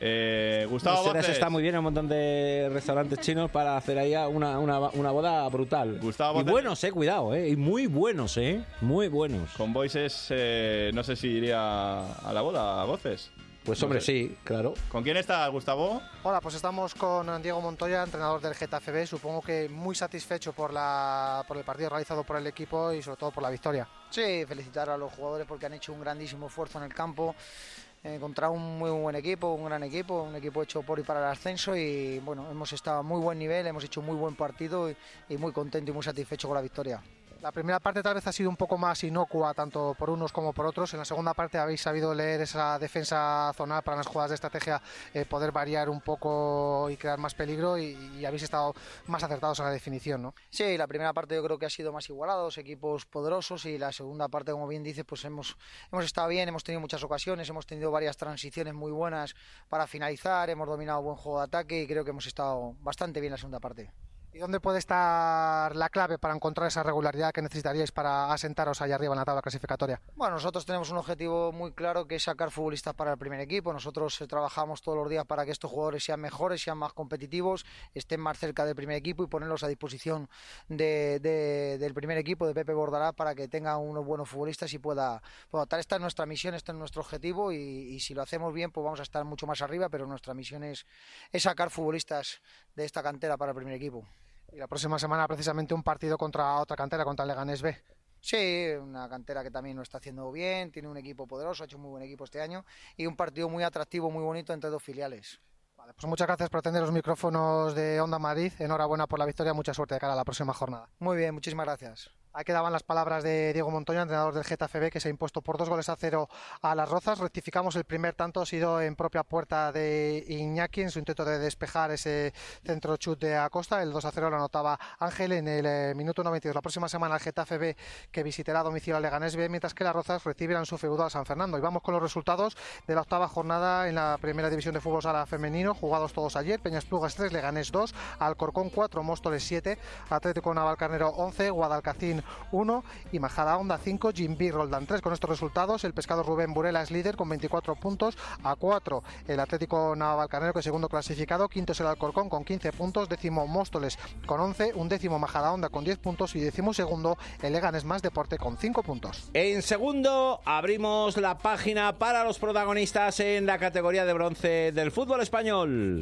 Eh, Gustavo Useras Voces. está muy bien, hay un montón de restaurantes chinos para hacer ahí una, una, una boda brutal. Gustavo y Voces. buenos, eh, cuidado, eh. Y muy buenos, eh. Muy buenos. Con Voices, eh, no sé si iría a la boda, a Voces. Pues No hombre, sé. sí, claro. ¿Con quién está, Gustavo? Hola, pues estamos con Diego Montoya, entrenador del Getafe B. Supongo que muy satisfecho por, la, por el partido realizado por el equipo y sobre todo por la victoria. Sí, felicitar a los jugadores porque han hecho un grandísimo esfuerzo en el campo. Encontrar un muy buen equipo, un gran equipo, un equipo hecho por y para el ascenso y bueno, hemos estado a muy buen nivel, hemos hecho un muy buen partido y, y muy contento y muy satisfecho con la victoria. La primera parte tal vez ha sido un poco más inocua, tanto por unos como por otros. En la segunda parte habéis sabido leer esa defensa zonal para las jugadas de estrategia, eh, poder variar un poco y crear más peligro y, y habéis estado más acertados en la definición, ¿no? Sí, la primera parte yo creo que ha sido más igualados, equipos poderosos y la segunda parte, como bien dices, pues hemos, hemos estado bien, hemos tenido muchas ocasiones, hemos tenido varias transiciones muy buenas para finalizar, hemos dominado buen juego de ataque y creo que hemos estado bastante bien en la segunda parte. ¿Y dónde puede estar la clave para encontrar esa regularidad que necesitaríais para asentaros allá arriba en la tabla clasificatoria? Bueno, nosotros tenemos un objetivo muy claro que es sacar futbolistas para el primer equipo. Nosotros eh, trabajamos todos los días para que estos jugadores sean mejores, sean más competitivos, estén más cerca del primer equipo y ponerlos a disposición de, de, del primer equipo de Pepe Bordalás para que tenga unos buenos futbolistas y pueda, pueda adaptar. Esta es nuestra misión, este es nuestro objetivo y, y si lo hacemos bien pues vamos a estar mucho más arriba, pero nuestra misión es, es sacar futbolistas de esta cantera para el primer equipo. Y la próxima semana precisamente un partido contra otra cantera, contra el Leganés B. Sí, una cantera que también lo está haciendo bien, tiene un equipo poderoso, ha hecho un muy buen equipo este año y un partido muy atractivo, muy bonito entre dos filiales. Vale, pues muchas gracias por atender los micrófonos de Onda Madrid. Enhorabuena por la victoria, mucha suerte de cara a la próxima jornada. Muy bien, muchísimas gracias. Ahí quedaban las palabras de Diego Montoya, entrenador del Getafe B, que se ha impuesto por dos goles a cero a Las Rozas. Rectificamos, el primer tanto ha sido en propia puerta de Iñaki, en su intento de despejar ese centro chut de Acosta. El dos a cero lo anotaba Ángel en el eh, minuto noventa y dos. La próxima semana el Getafe B, que visitará a domicilio al Leganés B, mientras que Las Rozas recibirán su feudo al San Fernando. Y vamos con los resultados de la octava jornada en la primera división de fútbol sala femenino, jugados todos ayer. Peñasplugas tres, Leganés dos, Alcorcón cuatro, Móstoles siete, Atlético Navalcarnero once, Guadalcacín uno y Majadahonda cinco, Jimbí Roldán tres. Con estos resultados el pescado Rubén Burela es líder con veinticuatro puntos, a cuatro el Atlético Navalcarnero, que es segundo clasificado, quinto es el Alcorcón con quince puntos, décimo Móstoles con once, un décimo Majadahonda con diez puntos y décimo segundo el Leganés Más Deporte con cinco puntos. En segundo abrimos la página para los protagonistas en la categoría de bronce del fútbol español.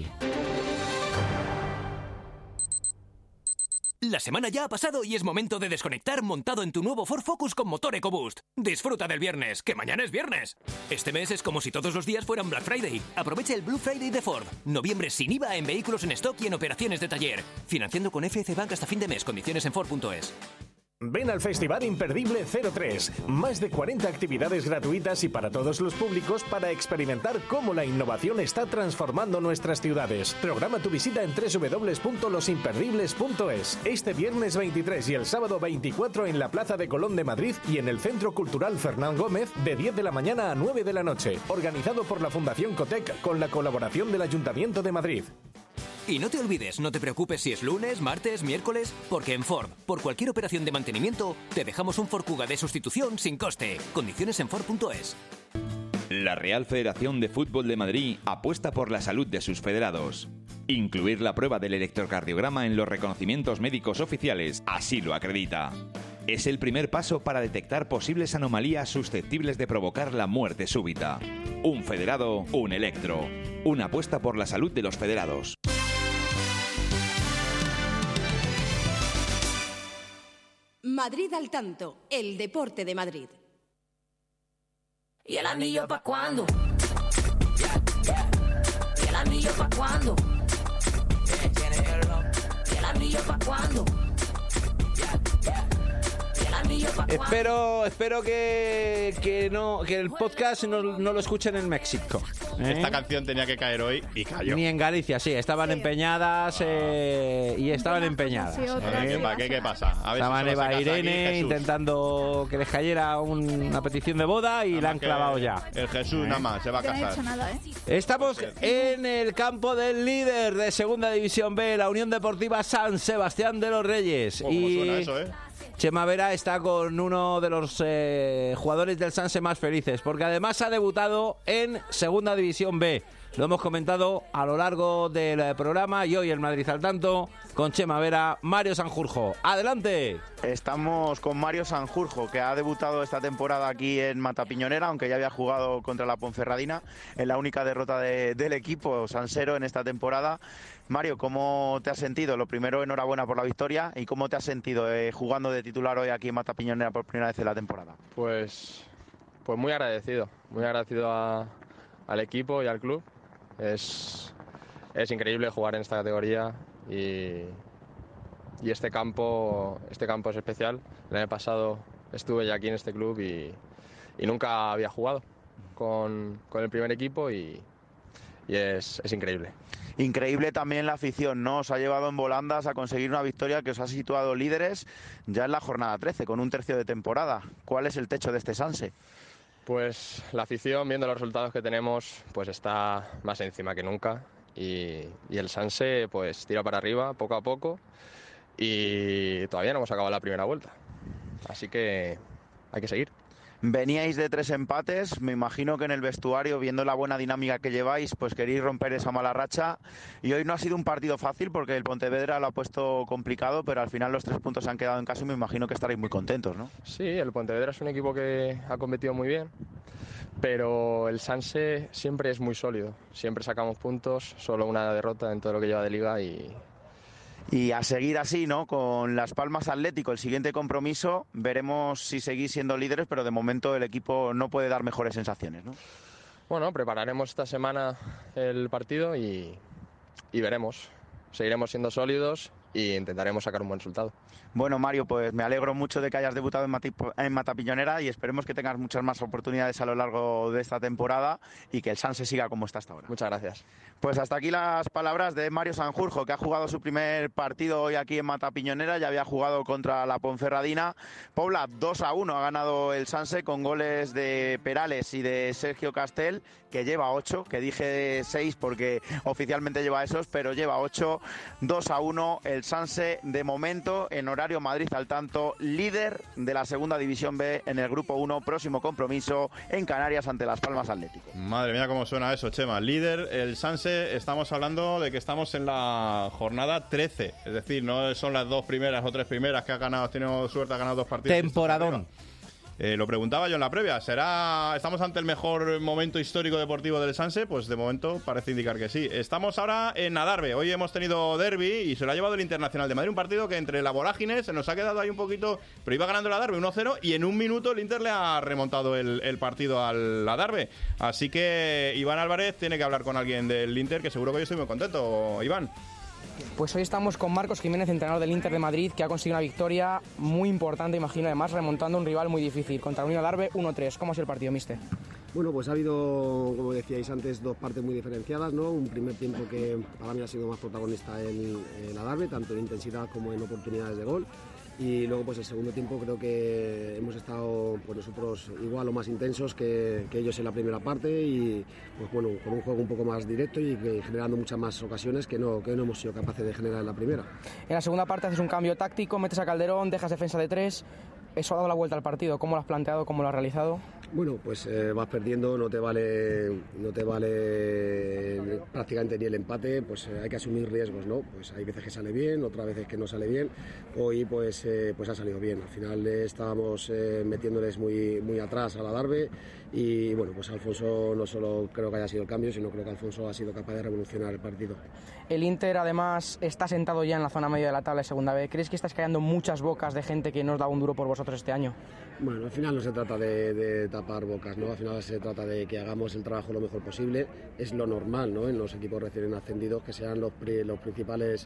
La semana ya ha pasado y es momento de desconectar montado en tu nuevo Ford Focus con motor EcoBoost. Disfruta del viernes, que mañana es viernes. Este mes es como si todos los días fueran Black Friday. Aprovecha el Blue Friday de Ford. Noviembre sin I V A en vehículos en stock y en operaciones de taller. Financiando con F C Bank hasta fin de mes. Condiciones en Ford punto es. Ven al Festival Imperdible cero tres. Más de cuarenta actividades gratuitas y para todos los públicos para experimentar cómo la innovación está transformando nuestras ciudades. Programa tu visita en doble u doble u doble u punto los imperdibles punto es. Este viernes veintitrés y el sábado veinticuatro en la Plaza de Colón de Madrid y en el Centro Cultural Fernán Gómez de diez de la mañana a nueve de la noche. Organizado por la Fundación Cotec con la colaboración del Ayuntamiento de Madrid. Y no te olvides, no te preocupes si es lunes, martes, miércoles, porque en Ford, por cualquier operación de mantenimiento, te dejamos un Ford Kuga de sustitución sin coste. Condiciones en Ford punto es. La Real Federación de Fútbol de Madrid apuesta por la salud de sus federados. Incluir la prueba del electrocardiograma en los reconocimientos médicos oficiales así lo acredita. Es el primer paso para detectar posibles anomalías susceptibles de provocar la muerte súbita. Un federado, un electro. Una apuesta por la salud de los federados. Madrid al tanto, el deporte de Madrid. ¿Y el anillo pa' cuándo? ¿Y el anillo pa' cuándo? ¿Y el anillo pa' cuándo? Espero, espero que, que no que el podcast no, no lo escuchen en México. ¿eh? Esta canción tenía que caer hoy y cayó. Ni en Galicia, sí, estaban empeñadas eh, y estaban empeñadas. ¿Eh? ¿Para qué? ¿Qué pasa? A ver Estaban si Eva solo e se casa Irene aquí Jesús. intentando que les cayera un- una petición de boda y la han clavado ya. El Jesús ¿Eh? nada más se va a Yo no he casar. hecho nada, ¿eh? Estamos en el campo del líder de Segunda División B, la Unión Deportiva San Sebastián de los Reyes. Oh, ¿cómo y suena eso, eh? Chema Vera está con uno de los eh, jugadores del Sanse más felices, porque además ha debutado en Segunda División B. Lo hemos comentado a lo largo del eh, programa y hoy el Madrid al tanto con Chema Vera, Mario Sanjurjo. ¡Adelante! Estamos con Mario Sanjurjo, que ha debutado esta temporada aquí en Matapiñonera, aunque ya había jugado contra la Ponferradina, en la única derrota de- del equipo sansero en esta temporada. Mario, ¿cómo te has sentido? Lo primero, enhorabuena por la victoria. ¿Y cómo te has sentido eh, jugando de titular hoy aquí en Matapiñonera por primera vez en la temporada? Pues, pues muy agradecido, muy agradecido a- al equipo y al club. Es, es increíble jugar en esta categoría y, y este campo, este campo es especial. El año pasado estuve ya aquí en este club y, y nunca había jugado con, con el primer equipo y, y es, es increíble. Increíble también la afición, ¿no? Os ha llevado en volandas a conseguir una victoria que os ha situado líderes ya en la jornada trece, con un tercio de temporada. ¿Cuál es el techo de este Sanse? Pues la afición, viendo los resultados que tenemos, pues está más encima que nunca y, y el Sanse pues tira para arriba poco a poco y todavía no hemos acabado la primera vuelta, así que hay que seguir. Veníais de tres empates, me imagino que en el vestuario, viendo la buena dinámica que lleváis, pues queréis romper esa mala racha. Y hoy no ha sido un partido fácil porque el Pontevedra lo ha puesto complicado, pero al final los tres puntos se han quedado en casa y me imagino que estaréis muy contentos, ¿no? Sí, el Pontevedra es un equipo que ha competido muy bien, pero el Sanse siempre es muy sólido, siempre sacamos puntos, solo una derrota en todo lo que lleva de liga y... Y a seguir así, ¿no? Con Las Palmas Atlético, el siguiente compromiso, veremos si seguís siendo líderes, pero de momento el equipo no puede dar mejores sensaciones, ¿no? Bueno, prepararemos esta semana el partido y, y veremos. Seguiremos siendo sólidos e intentaremos sacar un buen resultado. Bueno, Mario, pues me alegro mucho de que hayas debutado en, Mati- en Matapiñonera y esperemos que tengas muchas más oportunidades a lo largo de esta temporada y que el Sanse siga como está hasta ahora. Muchas gracias. Pues hasta aquí las palabras de Mario Sanjurjo, que ha jugado su primer partido hoy aquí en Matapiñonera, ya había jugado contra la Ponferradina. Pobla, dos a uno ha ganado el Sanse con goles de Perales y de Sergio Castel, que lleva ocho, que dije seis porque oficialmente lleva esos, pero lleva ocho, dos a uno el Sanse de momento en horario Madrid al tanto, líder de la Segunda División B en el Grupo uno, próximo compromiso en Canarias ante Las Palmas Atlético. Madre mía, cómo suena eso, Chema. Líder, el Sanse, estamos hablando de que estamos en la jornada trece. Es decir, no son las dos primeras o tres primeras que ha ganado, ha tenido suerte, ha ganado dos partidos. Temporadón. Eh, lo preguntaba yo en la previa. ¿Será, estamos ante el mejor momento histórico deportivo del Sanse? Pues de momento parece indicar que sí. Estamos ahora en Adarve. Hoy hemos tenido derbi y se lo ha llevado el Internacional de Madrid. Un partido que entre la vorágine se nos ha quedado ahí un poquito, pero iba ganando el Adarve uno cero y en un minuto el Inter le ha remontado el, el partido al Adarve. Así que Iván Álvarez tiene que hablar con alguien del Inter, que seguro que yo estoy muy contento, Iván. Pues hoy estamos con Marcos Jiménez, entrenador del Inter de Madrid, que ha conseguido una victoria muy importante, imagino, además remontando un rival muy difícil, contra Unión Adarve uno tres. ¿Cómo ha sido el partido, mister? Bueno, pues ha habido, como decíais antes, dos partes muy diferenciadas, ¿no? Un primer tiempo que para mí ha sido más protagonista el, el Adarve, tanto en intensidad como en oportunidades de gol. Y luego pues el segundo tiempo creo que hemos estado pues nosotros igual o más intensos que, que ellos en la primera parte y pues bueno, con un juego un poco más directo y que, generando muchas más ocasiones que no, que no hemos sido capaces de generar en la primera. En la segunda parte haces un cambio táctico, metes a Calderón, dejas defensa de tres. ¿Eso ha dado la vuelta al partido? ¿Cómo lo has planteado? ¿Cómo lo has realizado? Bueno, pues eh, vas perdiendo, no te vale no te vale prácticamente ni el empate, pues eh, hay que asumir riesgos, ¿no? Pues hay veces que sale bien, otras veces que no sale bien. Hoy pues eh, pues ha salido bien. Al final eh, estábamos eh, metiéndoles muy muy atrás a la Adarve y bueno, pues Alfonso no solo creo que haya sido el cambio, sino creo que Alfonso ha sido capaz de revolucionar el partido. El Inter además está sentado ya en la zona media de la tabla de segunda B. ¿Crees que estás callando muchas bocas de gente que nos da un duro por vosotros este año? Bueno, al final no se trata de, de tapar bocas, ¿no? Al final se trata de que hagamos el trabajo lo mejor posible. Es lo normal, ¿no? En los equipos recién ascendidos, que sean los, los principales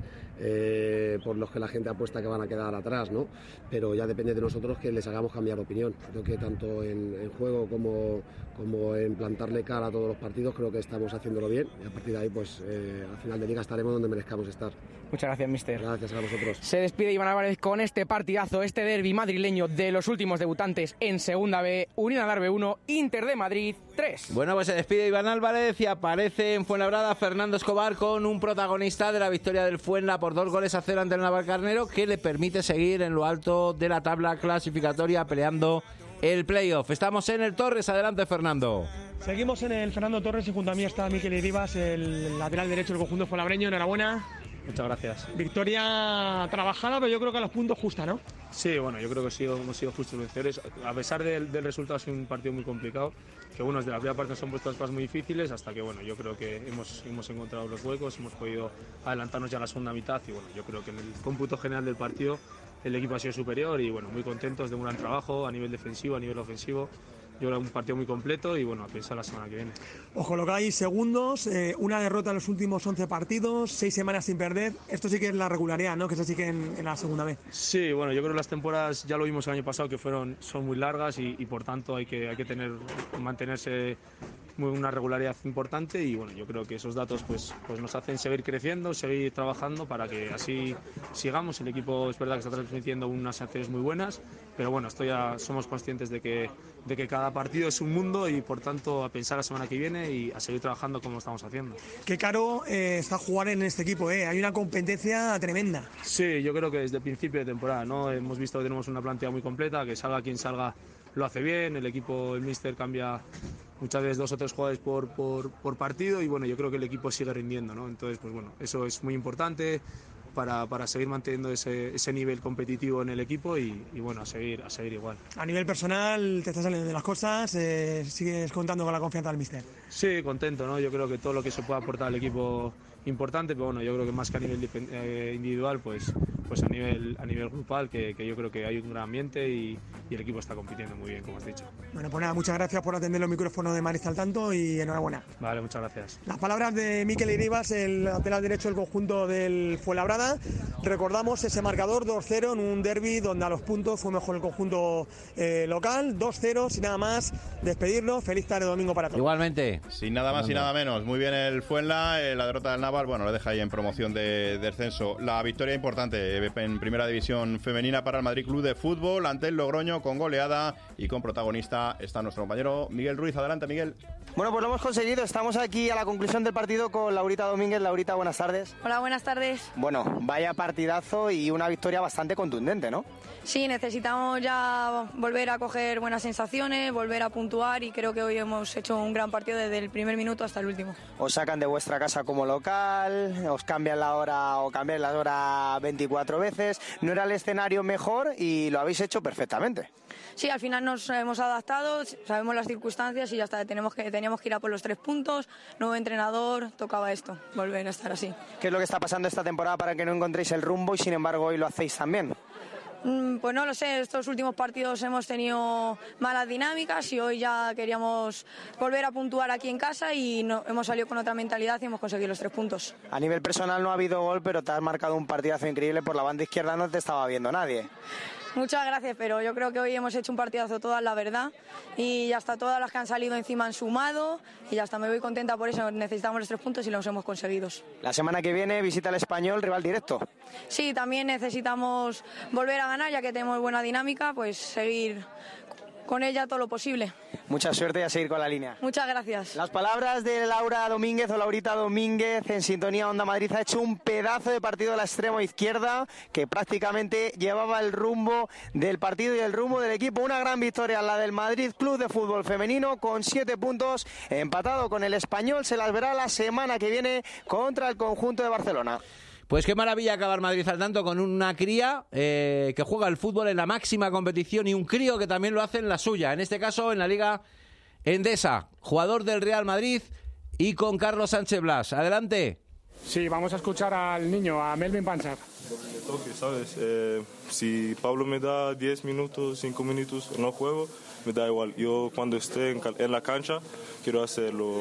eh, por los que la gente apuesta que van a quedar atrás, ¿no? Pero ya depende de nosotros que les hagamos cambiar de opinión. Creo que tanto en, en juego como, como en plantarle cara a todos los partidos, creo que estamos haciéndolo bien. Y a partir de ahí, pues eh, al final de liga estaremos donde merezcamos estar. Muchas gracias, mister. Gracias a vosotros. Se despide Iván Álvarez con este partidazo, este derbi madrileño de los últimos debutantes en Segunda B. Unión Adarve uno, Inter de Madrid tres. Bueno, pues se despide Iván Álvarez y aparece en Fuenlabrada Fernando Escobar con un protagonista de la victoria del Fuenla por dos goles a cero ante el Navalcarnero, que le permite seguir en lo alto de la tabla clasificatoria peleando el playoff. Estamos en el Torres. Adelante, Fernando. Seguimos en el Fernando Torres y junto a mí está Mikel Iribas, el lateral derecho del conjunto fuenlabreño. Enhorabuena. Muchas gracias. Victoria trabajada, pero yo creo que a los puntos justa, ¿no? Sí, bueno, yo creo que sí, hemos sido justos vencedores. A pesar del, del resultado, ha sido un partido muy complicado. Que bueno, desde la primera parte nos han puesto las cosas muy difíciles, hasta que bueno, yo creo que hemos, hemos encontrado los huecos, hemos podido adelantarnos ya a la segunda mitad. Y bueno, yo creo que en el cómputo general del partido el equipo ha sido superior y bueno, muy contentos de un gran trabajo a nivel defensivo, a nivel ofensivo. Yo creo que un partido muy completo y bueno, a pensar la semana que viene. Os colocáis segundos, eh, una derrota en los últimos once partidos, seis semanas sin perder. Esto sí que es la regularidad, ¿no? Que se sigue en, en la segunda vez. Sí, bueno, yo creo que las temporadas, ya lo vimos el año pasado, que fueron, son muy largas y, y por tanto hay que, hay que tener, mantenerse muy, una regularidad importante y bueno, yo creo que esos datos pues, pues nos hacen seguir creciendo, seguir trabajando para que así sigamos. El equipo es verdad que está transmitiendo unas acciones muy buenas, pero bueno, esto ya somos conscientes de que, de que cada partido es un mundo y por tanto a pensar la semana que viene y a seguir trabajando como lo estamos haciendo. Qué caro eh, está jugar en este equipo, ¿eh? Hay una competencia tremenda. Sí, yo creo que desde el principio de temporada, ¿no? Hemos visto que tenemos una plantilla muy completa, que salga quien salga lo hace bien, el equipo, el míster cambia muchas veces dos o tres jugadores por, por, por partido y bueno, yo creo que el equipo sigue rindiendo, ¿no? Entonces, pues bueno, eso es muy importante para, para seguir manteniendo ese, ese nivel competitivo en el equipo y, y bueno, a seguir, a seguir igual. A nivel personal, te estás saliendo de las cosas, eh, sigues contando con la confianza del míster. Sí, contento, ¿no? Yo creo que todo lo que se pueda aportar al equipo importante, pero bueno, yo creo que más que a nivel eh, individual, pues, pues a nivel a nivel grupal, que, que yo creo que hay un gran ambiente y, y el equipo está compitiendo muy bien, como has dicho. Bueno, pues nada, muchas gracias por atender los micrófonos de Madrid al Tanto y enhorabuena. Vale, muchas gracias. Las palabras de Mikel Iribas, el lateral derecho del conjunto del Fuenlabrada. Recordamos ese marcador dos cero en un derbi donde a los puntos fue mejor el conjunto eh, local. dos cero, sin nada más, despedirnos. Feliz tarde domingo para todos. Igualmente. Sin nada más y nada menos. Muy bien el Fuenla, eh, la derrota del Naval, bueno, lo deja ahí en promoción de descenso. La victoria importante eh, en primera división femenina para el Madrid Club de Fútbol ante el Logroño con goleada y con protagonista está nuestro compañero Miguel Ruiz. Adelante, Miguel. Bueno, pues lo hemos conseguido. Estamos aquí a la conclusión del partido con Laurita Domínguez. Laurita, buenas tardes. Hola, buenas tardes. Bueno, vaya partidazo y una victoria bastante contundente, ¿no? Sí, necesitamos ya volver a coger buenas sensaciones, volver a puntuar y creo que hoy hemos hecho un gran partido desde el primer minuto hasta el último. Os sacan de vuestra casa como local, os cambian la hora o cambian la hora veinticuatro veces. No era el escenario mejor y lo habéis hecho perfectamente. Sí, al final nos hemos adaptado, sabemos las circunstancias y ya está, tenemos que, teníamos que ir a por los tres puntos, nuevo entrenador, tocaba esto, volver a estar así. ¿Qué es lo que está pasando esta temporada para que no encontréis el rumbo y sin embargo hoy lo hacéis también? Mm, pues no lo sé, estos últimos partidos hemos tenido malas dinámicas y hoy ya queríamos volver a puntuar aquí en casa y no, hemos salido con otra mentalidad y hemos conseguido los tres puntos. A nivel personal no ha habido gol, pero te has marcado un partidazo increíble, por la banda izquierda no te estaba viendo nadie. Muchas gracias, pero yo creo que hoy hemos hecho un partidazo todas, la verdad, y ya está, todas las que han salido encima han sumado y ya está, me voy contenta por eso, necesitamos los tres puntos y los hemos conseguido. La semana que viene visita el Español, rival directo. Sí, también necesitamos volver a ganar, ya que tenemos buena dinámica, pues seguir con ella todo lo posible. Mucha suerte y a seguir con la línea. Muchas gracias. Las palabras de Laura Domínguez o Laurita Domínguez en sintonía Onda Madrid. Ha hecho un pedazo de partido a la extrema izquierda que prácticamente llevaba el rumbo del partido y el rumbo del equipo. Una gran victoria la del Madrid Club de Fútbol Femenino con siete puntos, empatado con el Español. Se las verá la semana que viene contra el conjunto de Barcelona. Pues qué maravilla acabar Madrid al tanto con una cría eh, que juega el fútbol en la máxima competición y un crío que también lo hace en la suya, en este caso en la Liga Endesa, jugador del Real Madrid y con Carlos Sánchez Blas. Adelante. Sí, vamos a escuchar al niño, a Melvin Panchar. Me toque, ¿sabes? Eh, si Pablo me da diez minutos, cinco minutos, no juego, me da igual. Yo cuando esté en, en la cancha quiero hacerlo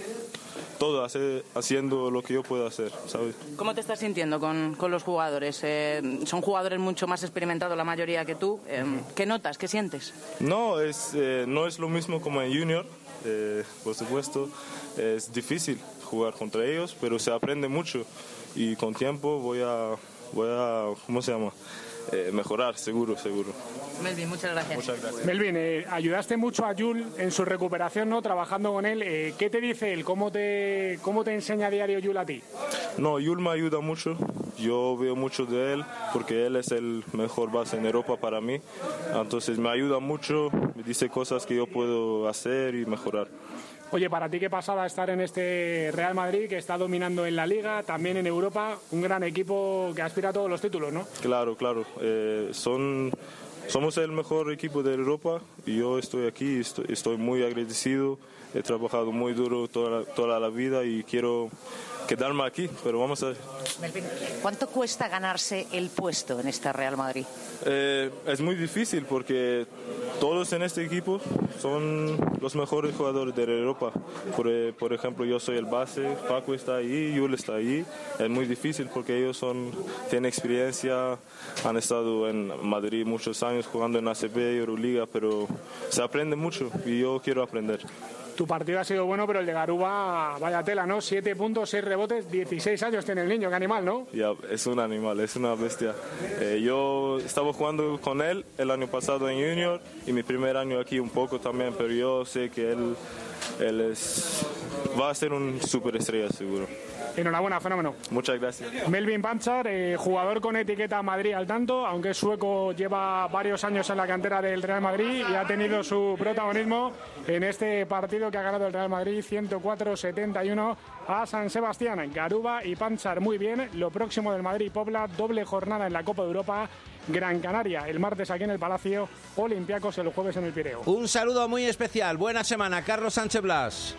todo, hacer, haciendo lo que yo puedo hacer, ¿sabes? ¿Cómo te estás sintiendo con, con los jugadores? Eh, son jugadores mucho más experimentados la mayoría que tú. Eh, ¿Qué notas? ¿Qué sientes? No, es, eh, no es lo mismo como en Junior, eh, por supuesto. Es difícil jugar contra ellos, pero se aprende mucho y con tiempo voy a, voy a ¿cómo se llama? Eh, mejorar, seguro, seguro. Melvin, muchas gracias. Muchas gracias. Melvin, eh, ayudaste mucho a Jul en su recuperación, ¿no? Trabajando con él. Eh, ¿Qué te dice él? ¿Cómo te, cómo te enseña a diario Jul a ti? No, Jul me ayuda mucho. Yo veo mucho de él porque él es el mejor base en Europa para mí. Entonces me ayuda mucho, me dice cosas que yo puedo hacer y mejorar. Oye, para ti qué pasada estar en este Real Madrid que está dominando en la Liga, también en Europa, un gran equipo que aspira a todos los títulos, ¿no? Claro, claro. Eh, son, somos el mejor equipo de Europa y yo estoy aquí, estoy, estoy muy agradecido. He trabajado muy duro toda la, toda la vida y quiero quedarme aquí, pero vamos a ver. Melvin, ¿cuánto cuesta ganarse el puesto en este Real Madrid? Eh, es muy difícil porque todos en este equipo son los mejores jugadores de Europa. Por, eh, por ejemplo, yo soy el base, Paco está ahí, Yul está ahí. Es muy difícil porque ellos son, tienen experiencia, han estado en Madrid muchos años jugando en A C B, Euroliga, pero se aprende mucho y yo quiero aprender. Tu partido ha sido bueno, pero el de Garuba, vaya tela, ¿no? Siete puntos, seis rebotes, dieciséis años tiene el niño, qué animal, ¿no? Ya, es un animal, es una bestia. Eh, yo estaba jugando con él el año pasado en Junior y mi primer año aquí un poco también, pero yo sé que él, él es, va a ser un superestrella seguro. Enhorabuena, fenómeno. Muchas gracias. Melvin Panchar, eh, jugador con etiqueta Madrid al tanto, aunque es sueco, lleva varios años en la cantera del Real Madrid y ha tenido su protagonismo en este partido que ha ganado el Real Madrid ciento cuatro setenta y uno a San Sebastián. Garuba y Panchar muy bien. Lo próximo del Madrid Pobla, doble jornada en la Copa de Europa. Gran Canaria el martes aquí en el Palacio, Olympiacos el jueves en el Pireo. Un saludo muy especial, buena semana, Carlos Sánchez Blas.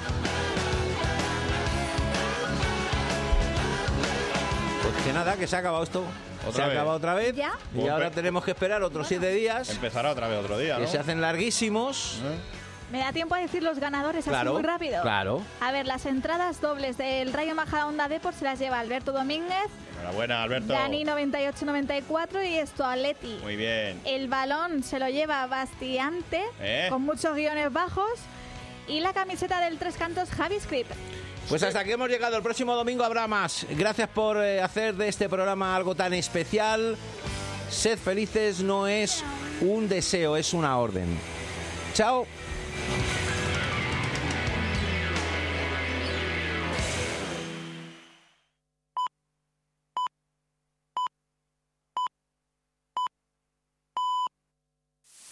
Pues que nada, que se ha acabado esto. ¿Otra se ha vez? acabado otra vez. ¿Ya? Y ahora tenemos que esperar otros siete días. Empezará otra vez otro día, Que ¿no? se hacen larguísimos. ¿Me da tiempo a decir los ganadores Claro, así muy rápido? claro. A ver, las entradas dobles del Rayo Majadahonda Depor se las lleva Alberto Domínguez, Enhorabuena, Alberto. Dani noventa y ocho noventa y cuatro y esto Atleti. Muy bien. El balón se lo lleva Bastiante, ¿Eh? con muchos guiones bajos. Y la camiseta del Tres Cantos, Javi Script. Pues hasta aquí hemos llegado. El próximo domingo habrá más. Gracias por eh, hacer de este programa algo tan especial. Sed felices no es un deseo, es una orden. Chao.